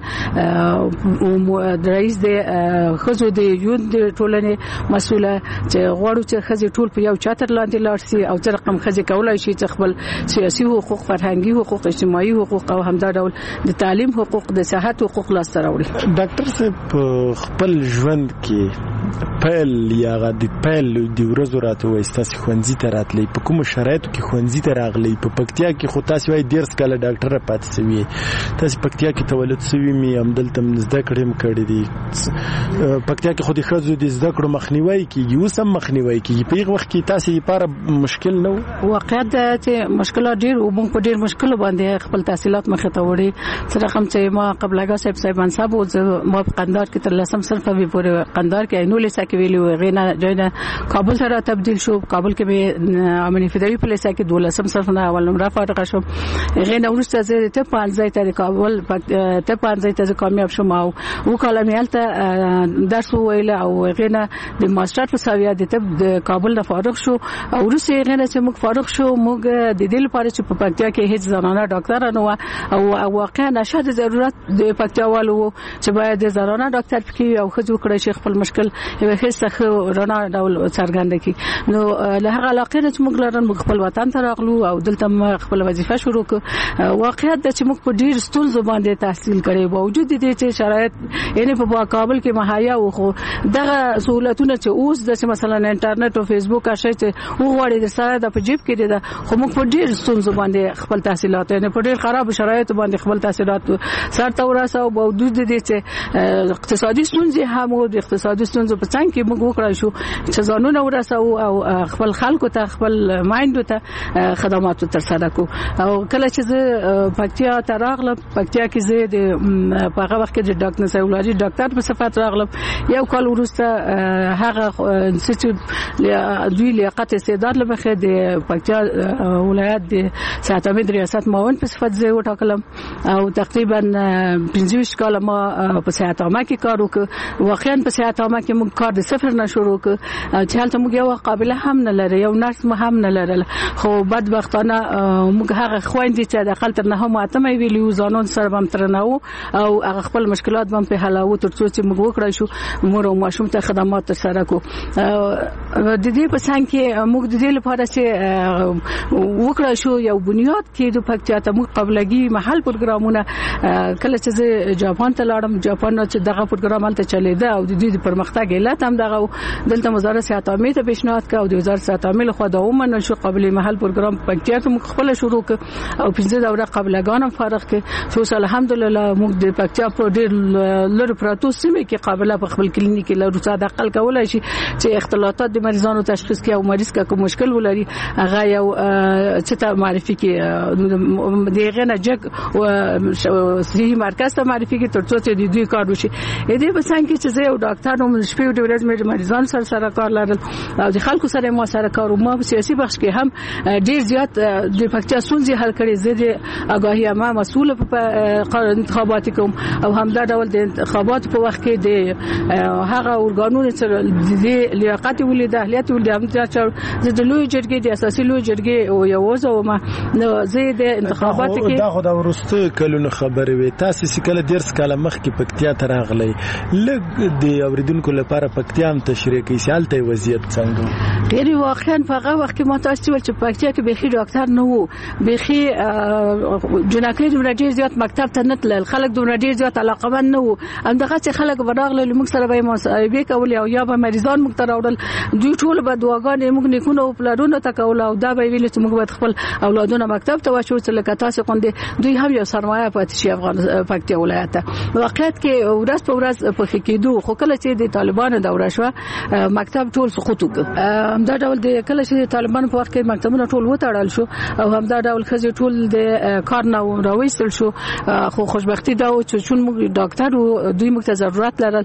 رئیس د خزو د یون د ټولنې مسوله چې غواړو چې خزي ټول په یو چتر لاندې لاړ شي او چې رقم خزي کولای شي چې خپل سیاسي حقوق، فرهنګي حقوق، اجتماعي حقوق او همدا ډول د تعلیم حقوق، د صحت حقوق لاسته راوړي.
ډاکټر صاحب خپل ژوند کې پیل یا د پیل د ورځو راته وای تاسو خوندزي ته راتلی، په کوم شرایطو کې خوندزي ته راغلی؟ په پکتیا کې خو تاسو وای ډیر سکاله ډاکټر پاتې سوي، تاسو پکتیا کې تولد سوي می هم دلته زده کړم کړی دي. پکتیا کې خو د خزو د زده کړو مخنیوي کیږي، اوس هم مخنیوي کیږي. په هغه وخت کې تاسو لپاره مشکل نه و؟
واقعیت دا چې مشکلات ډیر او موږ په ډیر مشکل باندې خپل تحصیلات مخه ته وړي. سره کوم چې ما قبلګه صاحب صاحب منصب او ما په قندار کې تر لسم صنف به پورې قندار کې اینو لیسا کې ویلو غینا جوینه کابل سره تبدیل شو. کابل کې به امنی فدرالي په لیسا کې دولسم صنف نه اول نمره فارغ شوم. غینا ورسته زه ته پانځه ته کابل ته پانځه ته کامیاب شوم او وکاله مېلته درس ویل او غینا د ماستر په ساویا د طب د کابل نه فارغ شو. او ورسته غینا چې موږ فارغ شو موږ د دې لپاره چې په پکتیا کې هیڅ زنانه ډاکټر نه و او واقعا نشد ضرورت د پکتیاوالو چې باید د زنانه ډاکټر پکې او خځو کړی شي خپل مشکل یو هیڅ رڼا ډول څرګند کی. نو له هغه علاقې نه چې موږ لرن موږ خپل وطن ته راغلو او دلته خپل وظیفه شروع کړ. واقعیت د چې موږ په ډیر ستونزو باندې تحصیل کړي باوجود دې چې شرایط یعنی په کابل کې مهیا و خو دغه سہولتونه چې اوس د مثلا انټرنیټ او فیسبوک شي چې وګورئ د سره د په جیب کې ده خو موږ په ډیر ستونزو باندې خپل تحصیلات یعنی په ډیر خراب شرایط باندې خپل تحصیلات سر ته ورساو باوجود دې چې اقتصادي ستونزې هم او د اقتصادي ستونزو په څنګه کې موږ وکړای شو چې ځانونه ورساو او خپل خلکو ته خپل مایندو ته خدمات تر سره کو. او کله چې زه پکتیا ته راغلم پکتیا کې زه د په هغه وخت کې د ډاکټر سیولاري ډاکټر په صفت راغلم. یو کال وروسته هغه چې دوی لیاقت استعداد لمخه د پکتیا ولایت د صحت امید ریاست معاون په صفت زه وټاکلم او تقریبا پنځه کال ما په صحت عامه کې کار وکړ. واقعا په صحت عامه کې موږ کار د صفر نه شروع کړ چې حالت موږ یو قابل هم نه لري یو نرس هم نه لرل. خو بدبختانه موږ هغه خويندې چې د خلک نه هم اتمه ویلو ځانون سره هم ترناو او هغه خپل مشکلات هم په حل او ترڅو چې موږ وکړای شو مور او ماشوم ته خدمات تر سره کو. د دې په څنګه کې موږ د دې لپاره چې وکړای شو یو بنیاد کې د پکتیا ته موږ قبلګي محل پروګرامونه کله چې زه جاپان ته لاړم جاپان چې دغه پروګرام هلته چلیده او د دې پرمختګ علت هم دغه دلته وزارت صحت عامه ته پیشنهاد کړ او د وزارت صحت عامه له خوا د عموما شو قبلي محل پروګرام پکتیا ته موږ خپل شروع کړ او پنځه دوره قبلګان هم فارغ کړ. سو الحمدلله موږ د پکتیا په ډیر لږ پراتو سیمه کې قابله په خپل کلینیک کې لرو څه د عقل کولای شي چې اختلاطات د مریضانو تشخیص کې او مریض کا کوم مشکل ولري هغه یو چې ته معرفي کې دغه نه جګ او صحیح مرکز ته معرفي کې ترڅو چې د دوی کار وشي. دې په څنګه کې چې زه یو ډاکټر نوم شپې د ورځې مې مریضان سره سره کار لرل او د خلکو سره ما سره کار او ما په سیاسي بخش کې هم ډیر زیات د پکتیا ستونزې حل کړې. زه د آگاهی عامه مسؤل په انتخابات کوم او همدا ډول د انتخابات په وخت کې د هغه ارګانونو چې د لیاقت ولې د اهلیت ولې هم چې د لوی جرګې د اساسي لوی جرګې او یو وزو ما نو زه د انتخابات کې
دا خو دا ورسته کلونه خبرې وي تاسو چې کله ډیر سکاله مخ کې پکتیا ته راغلي لګ د اوریدونکو لپاره پکتیا هم تشریح کوي سالته وضعیت څنګه
یعنی واقعا په هغه وخت کې ما تاسو ول چې پکتیا کې بيخي ډاکټر نه وو بيخي جنکې دومره ډیر زیات مکتب ته نه تلل خلک دومره ډیر زیات علاقمند نه وو همدغه چې خلک براغله موږ سره به مصاحبه کول او یا به مریضان موږ ته راوړل دوی ټول به دعاګانې موږ نیکونه او پلانونه ته کول او دا به ویل چې موږ باید خپل اولادونه مکتب ته واچو چې لکه تاسو کوندې دوی هم یو سرمایه پاتې شي افغان پکتیا ولایت واقعیت کې ورځ په ورځ په کېدو خو کله چې د طالبانو دوره شو مکتب ټول سقوط وکړ همدا ډول د کله چې طالبانو په وخت کې مکتبونه ټول وتړل شو او همدا ډول خزي ټول د کار نه راوېستل شو خو خوشبختی دا و چې چون موږ ډاکټر او دوی موږ ته ضرورت لرل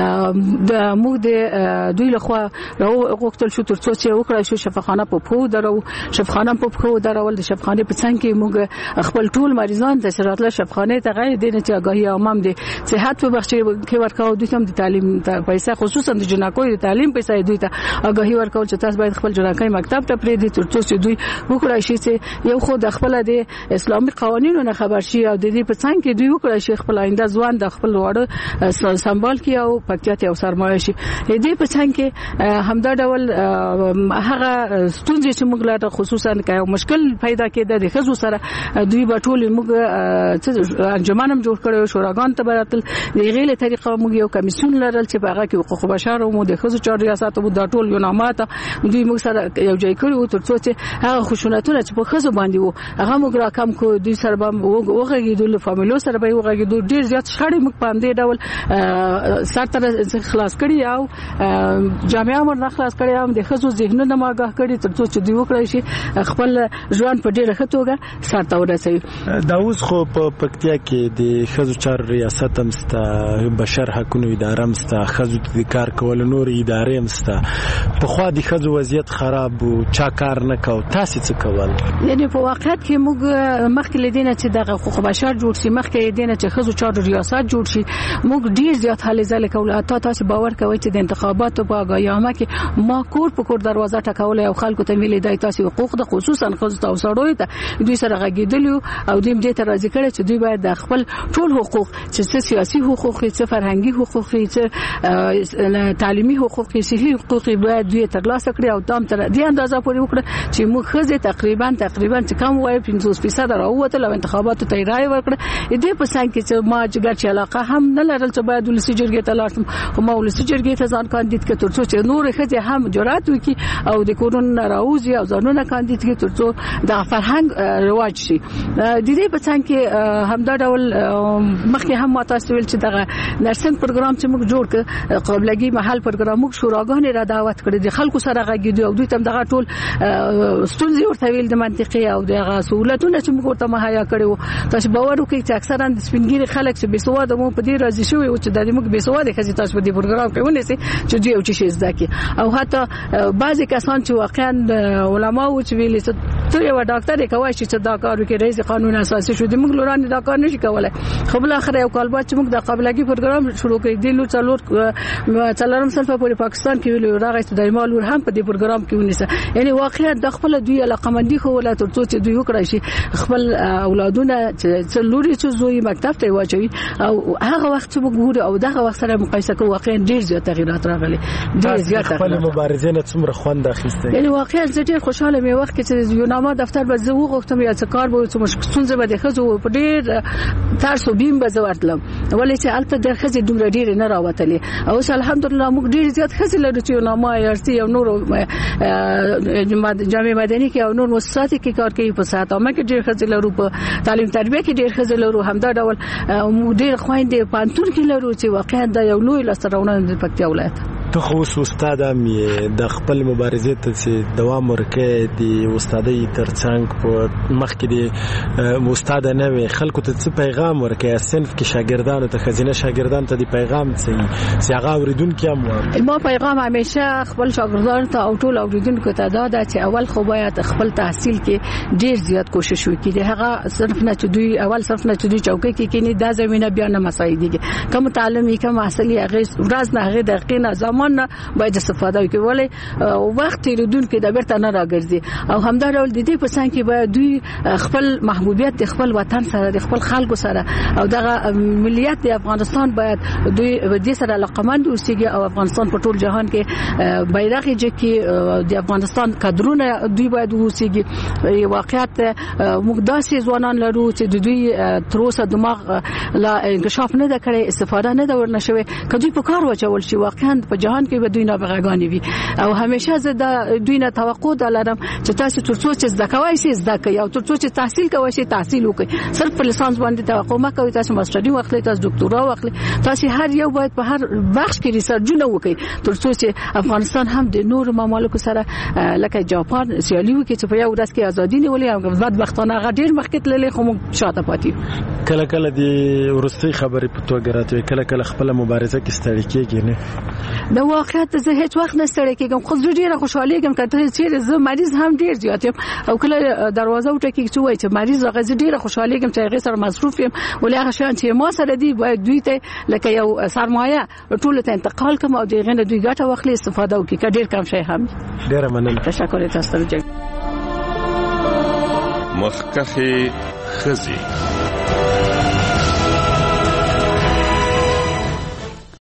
د موږ د دوی لخوا راو غوښتل شو ترڅو چې وکړای شو شفاخانه په پو درو شفاخانه په پو درول د شفاخانه په څنګ کې موږ خپل ټول مریضان ته شراتله شفاخانه ته غیر دینه چې آگاهی عوام دي صحت په بخش کې ورکاو دوی هم د تعلیم ته پیسې خصوصا د جنکو د تعلیم پیسې دوی ته آگاهی ورکول چې تاسو باید خپل جنکای مکتب ته پرې دي ترڅو چې دوی وکړای شي چې یو خو د خپل د اسلامي قوانینو نه خبر شي او د دې په څنګ کې دوی وکړای شي خپل آینده ځوان د خپل وړ سنبال کی او پکتیا ته سرمایه شي دې په څنګ کې همدا ډول هغه ستونزې چې موږ لا خصوصا یو مشکل پیدا کېده د خزو سره دوی په ټول موږ انجمنم جوړ کړو شوراګان ته براتل د غیله طریقه موږ یو کمیسیون لرل چې په هغه کې حقوق بشر او د خزو چار ریاست او د ټول یو نامات دوی موږ سره یو ځای کړو ترڅو چې هغه خشونتونه چې په خزو باندې وو هغه موږ را کم کو دوی سره به وګورګي د فامیلو سره به وګورګي ډیر زیات شخړې موږ باندې ډول ساتره خلاص کړی او جامعه مر خلاص کړی هم د خزو ذهنونه ماګه کړی ترڅو چې دوی وکړي شي خپل ژوند په ډیره ښه ساتو ورسوي
دا اوس خو په پکتیا کې د خزو چار ریاست هم ستا بشر حقوقو اداره هم ستا خزو د کار کول نور ادارې هم ستا په خوا د خزو وضعیت خراب او چا کار نه کو تاسو څه کول
یعنی په واقعیت کې موږ مخکې لیدنه چې د حقوق بشر جوړ شي مخکې لیدنه چې خزو چار ریاست جوړ شي موږ ډیر زیات حالې ځل کول اته تاسو باور کوئ چې د انتخاباتو په غیامه کې ما کور په کور دروازه ټکول او خلکو ته ویلې دای تاسو حقوق د خصوصا خزو ته وسړوي ته دوی سره غږیدل او دوی دې ته راځي کړي چې دوی باید د خپل ټول حقوق چې سیاسي حقوق چې فرهنګي حقوق چې تعلیمي حقوق صحي حقوق باید دوی ترلاسه کړي او تام تر دې اندازه پورې وکړي چې موږ خزه تقریبا تقریبا چې کم وای پنځوس فیصد راوته لو انتخاباتو ته رائے ورکړه دې په څنګه کې چې ما جګر چې علاقه هم نه لرل چې باید ولسی جرګې ته لاړم او ما ولسی جرګې ته ځان کاندید کړ ترڅو چې نور خزه هم جرأت وکړي او د کورون راوځي او ځانونه کاندید کړي ترڅو د فرهنګ رواج شي د دې په څنګه کې همدا ډول مخکې هم ما تاسو ویل چې دغه نرسنګ پروګرام چې موږ جوړ کړ قابلګي محل پروګرام موږ شوراګانې را دعوت کړې د خلکو سره غږیدو او دوی تم دغه ټول ستونزې ورته ویل د منطقي او دغه سہولتونه چې موږ ورته مهیا کړو تاسو باور وکړئ چې اکثرا د سپینګری خلک چې بيسواده مو په دې راځي شوی او چې د موږ بيسواده خزي تاسو په دې پروګرام کې ونیسي چې دوی او چې زده کی او حتی بعضی کسان چې واقعا علما او چې ویلي چې ته یو ډاکټر کوي چې دا کار وکړي رئیس قانون اساسي شو د موږ لوران دا کار نشي کولای خو بل اخر یو کال بعد چې موږ د قابلګي پروګرام شروع کړی دی لو څلور څلورم صنف په پاکستان کې ویلو راغی د مالور هم په دې پروګرام کې ونیسه یعنی واقعا د خپل دوی علاقمندي خو ولا ترڅو چې دوی وکړي شي خپل اولادونه چې لوري چې زوی مکتب ته واچوي او هغه وخت چې موږ ګورو او دغه وخت سره مقایسه کوو واقعا ډیر زیات تغیرات راغلي ډیر زیات
خپل مبارزه نه څومره خوند اخیسته
یعنی واقعا زه ډیر خوشاله مې وخت چې یو نامه دفتر به زه وغوښتم یا څه کار به څه مشکل به د خزو په ډیر تاسو بیم به زورتلم ولې چې البته د خزې دومره ډیر نه راوتلې او الحمدلله موږ ډیر زیات خزې لرو چې نامه یارسي او نور جامع مدني کې او نور مؤسسات کې کار کوي په ساتامه کې ډیر خزې لرو په تعلیم تربیه کې ډیر خزې لرو همدا ډول موږ ډیر خويندې پانتون کې لرو چې واقعا د یو لوی لسترونه د پکتیا ولایت
ته خو استاد هم د خپل مبارزې ته دوام ورکې د استادۍ ترڅنګ په مخ کې د استاد نه وي خلکو ته څه پیغام ورکې صنف کې شاګردانو ته خزینه شاګردان ته د پیغام څه سیاغه اوریدونکو هم
ما پیغام همیشه خپل شاګردانو ته او ټول اوریدونکو ته دا ده چې اول خو باید خپل تحصیل کې ډیر زیات کوشش وکړي هغه صرف نه چې دوی اول صرف نه چې دوی چوکۍ کې کینی دا زمينه بیا نه مساعدېږي کوم تعلیمي کوم اصلي هغه ورځ نه هغه دقیق نظام سامان نه باید استفاده وکړي ولې وخت تیریدونکو د بیرته نه راګرځي او همدا ډول د دې په څنګ کې باید دوی خپل محبوبیت د خپل وطن سره د خپل خلکو سره او دغه ملیت د افغانستان باید دوی د سره علاقمند اوسېږي او افغانستان په ټول جهان کې بیرغ جګي د افغانستان کادرونه دوی باید اوسېږي واقعیت موږ داسې ځوانان لرو چې د دوی تر اوسه دماغ لا انکشاف نه ده کړی استفاده نه ده ورنشوي کدوې په کار واچول شي واقعا په جهان کې به دوی نابغه‌ګان وي او همیشه زه د دوی نه توقع لرم چې تاسو ترڅو چې زده کوئ شي زده کوئ او ترڅو چې تحصیل کوئ شي تحصیل وکړئ صرف په لیسانس باندې توقع مه کوئ تاسو ماستري واخلئ تاسو ډاکټورا واخلئ تاسو هر یو باید په هر بخش کې ریسرچونه وکړئ ترڅو چې افغانستان هم د نور ممالکو سره لکه جاپان سیالي وکړي چې په یو ورځ کې ازادي نیولې او بدبختانه هغه ډیر مخکې تللې خو موږ شاته پاتې
کله کله د ورستي خبرې په توګه راته کله کله خپل مبارزه کې ستړي کېږي نه
د واقعیت زه هیڅ وخت نه ستړي کېږم خو زه ډیره خوشاله یم کله چې زه مریض هم ډیر زیات یم او کله دروازه وټکي چې وایي چې مریض هغه زه ډیره خوشاله یم چې هغه سره مصروف یم ولې هغه شان چې ما سره دی باید دوی ته لکه یو سرمایه ټول ته انتقال کوم او دغه نه دوی ګټه واخلي استفاده وکړي ډیر کم شي هم
ډیره مننه
تشکر تاسو ته
مخکخه خزي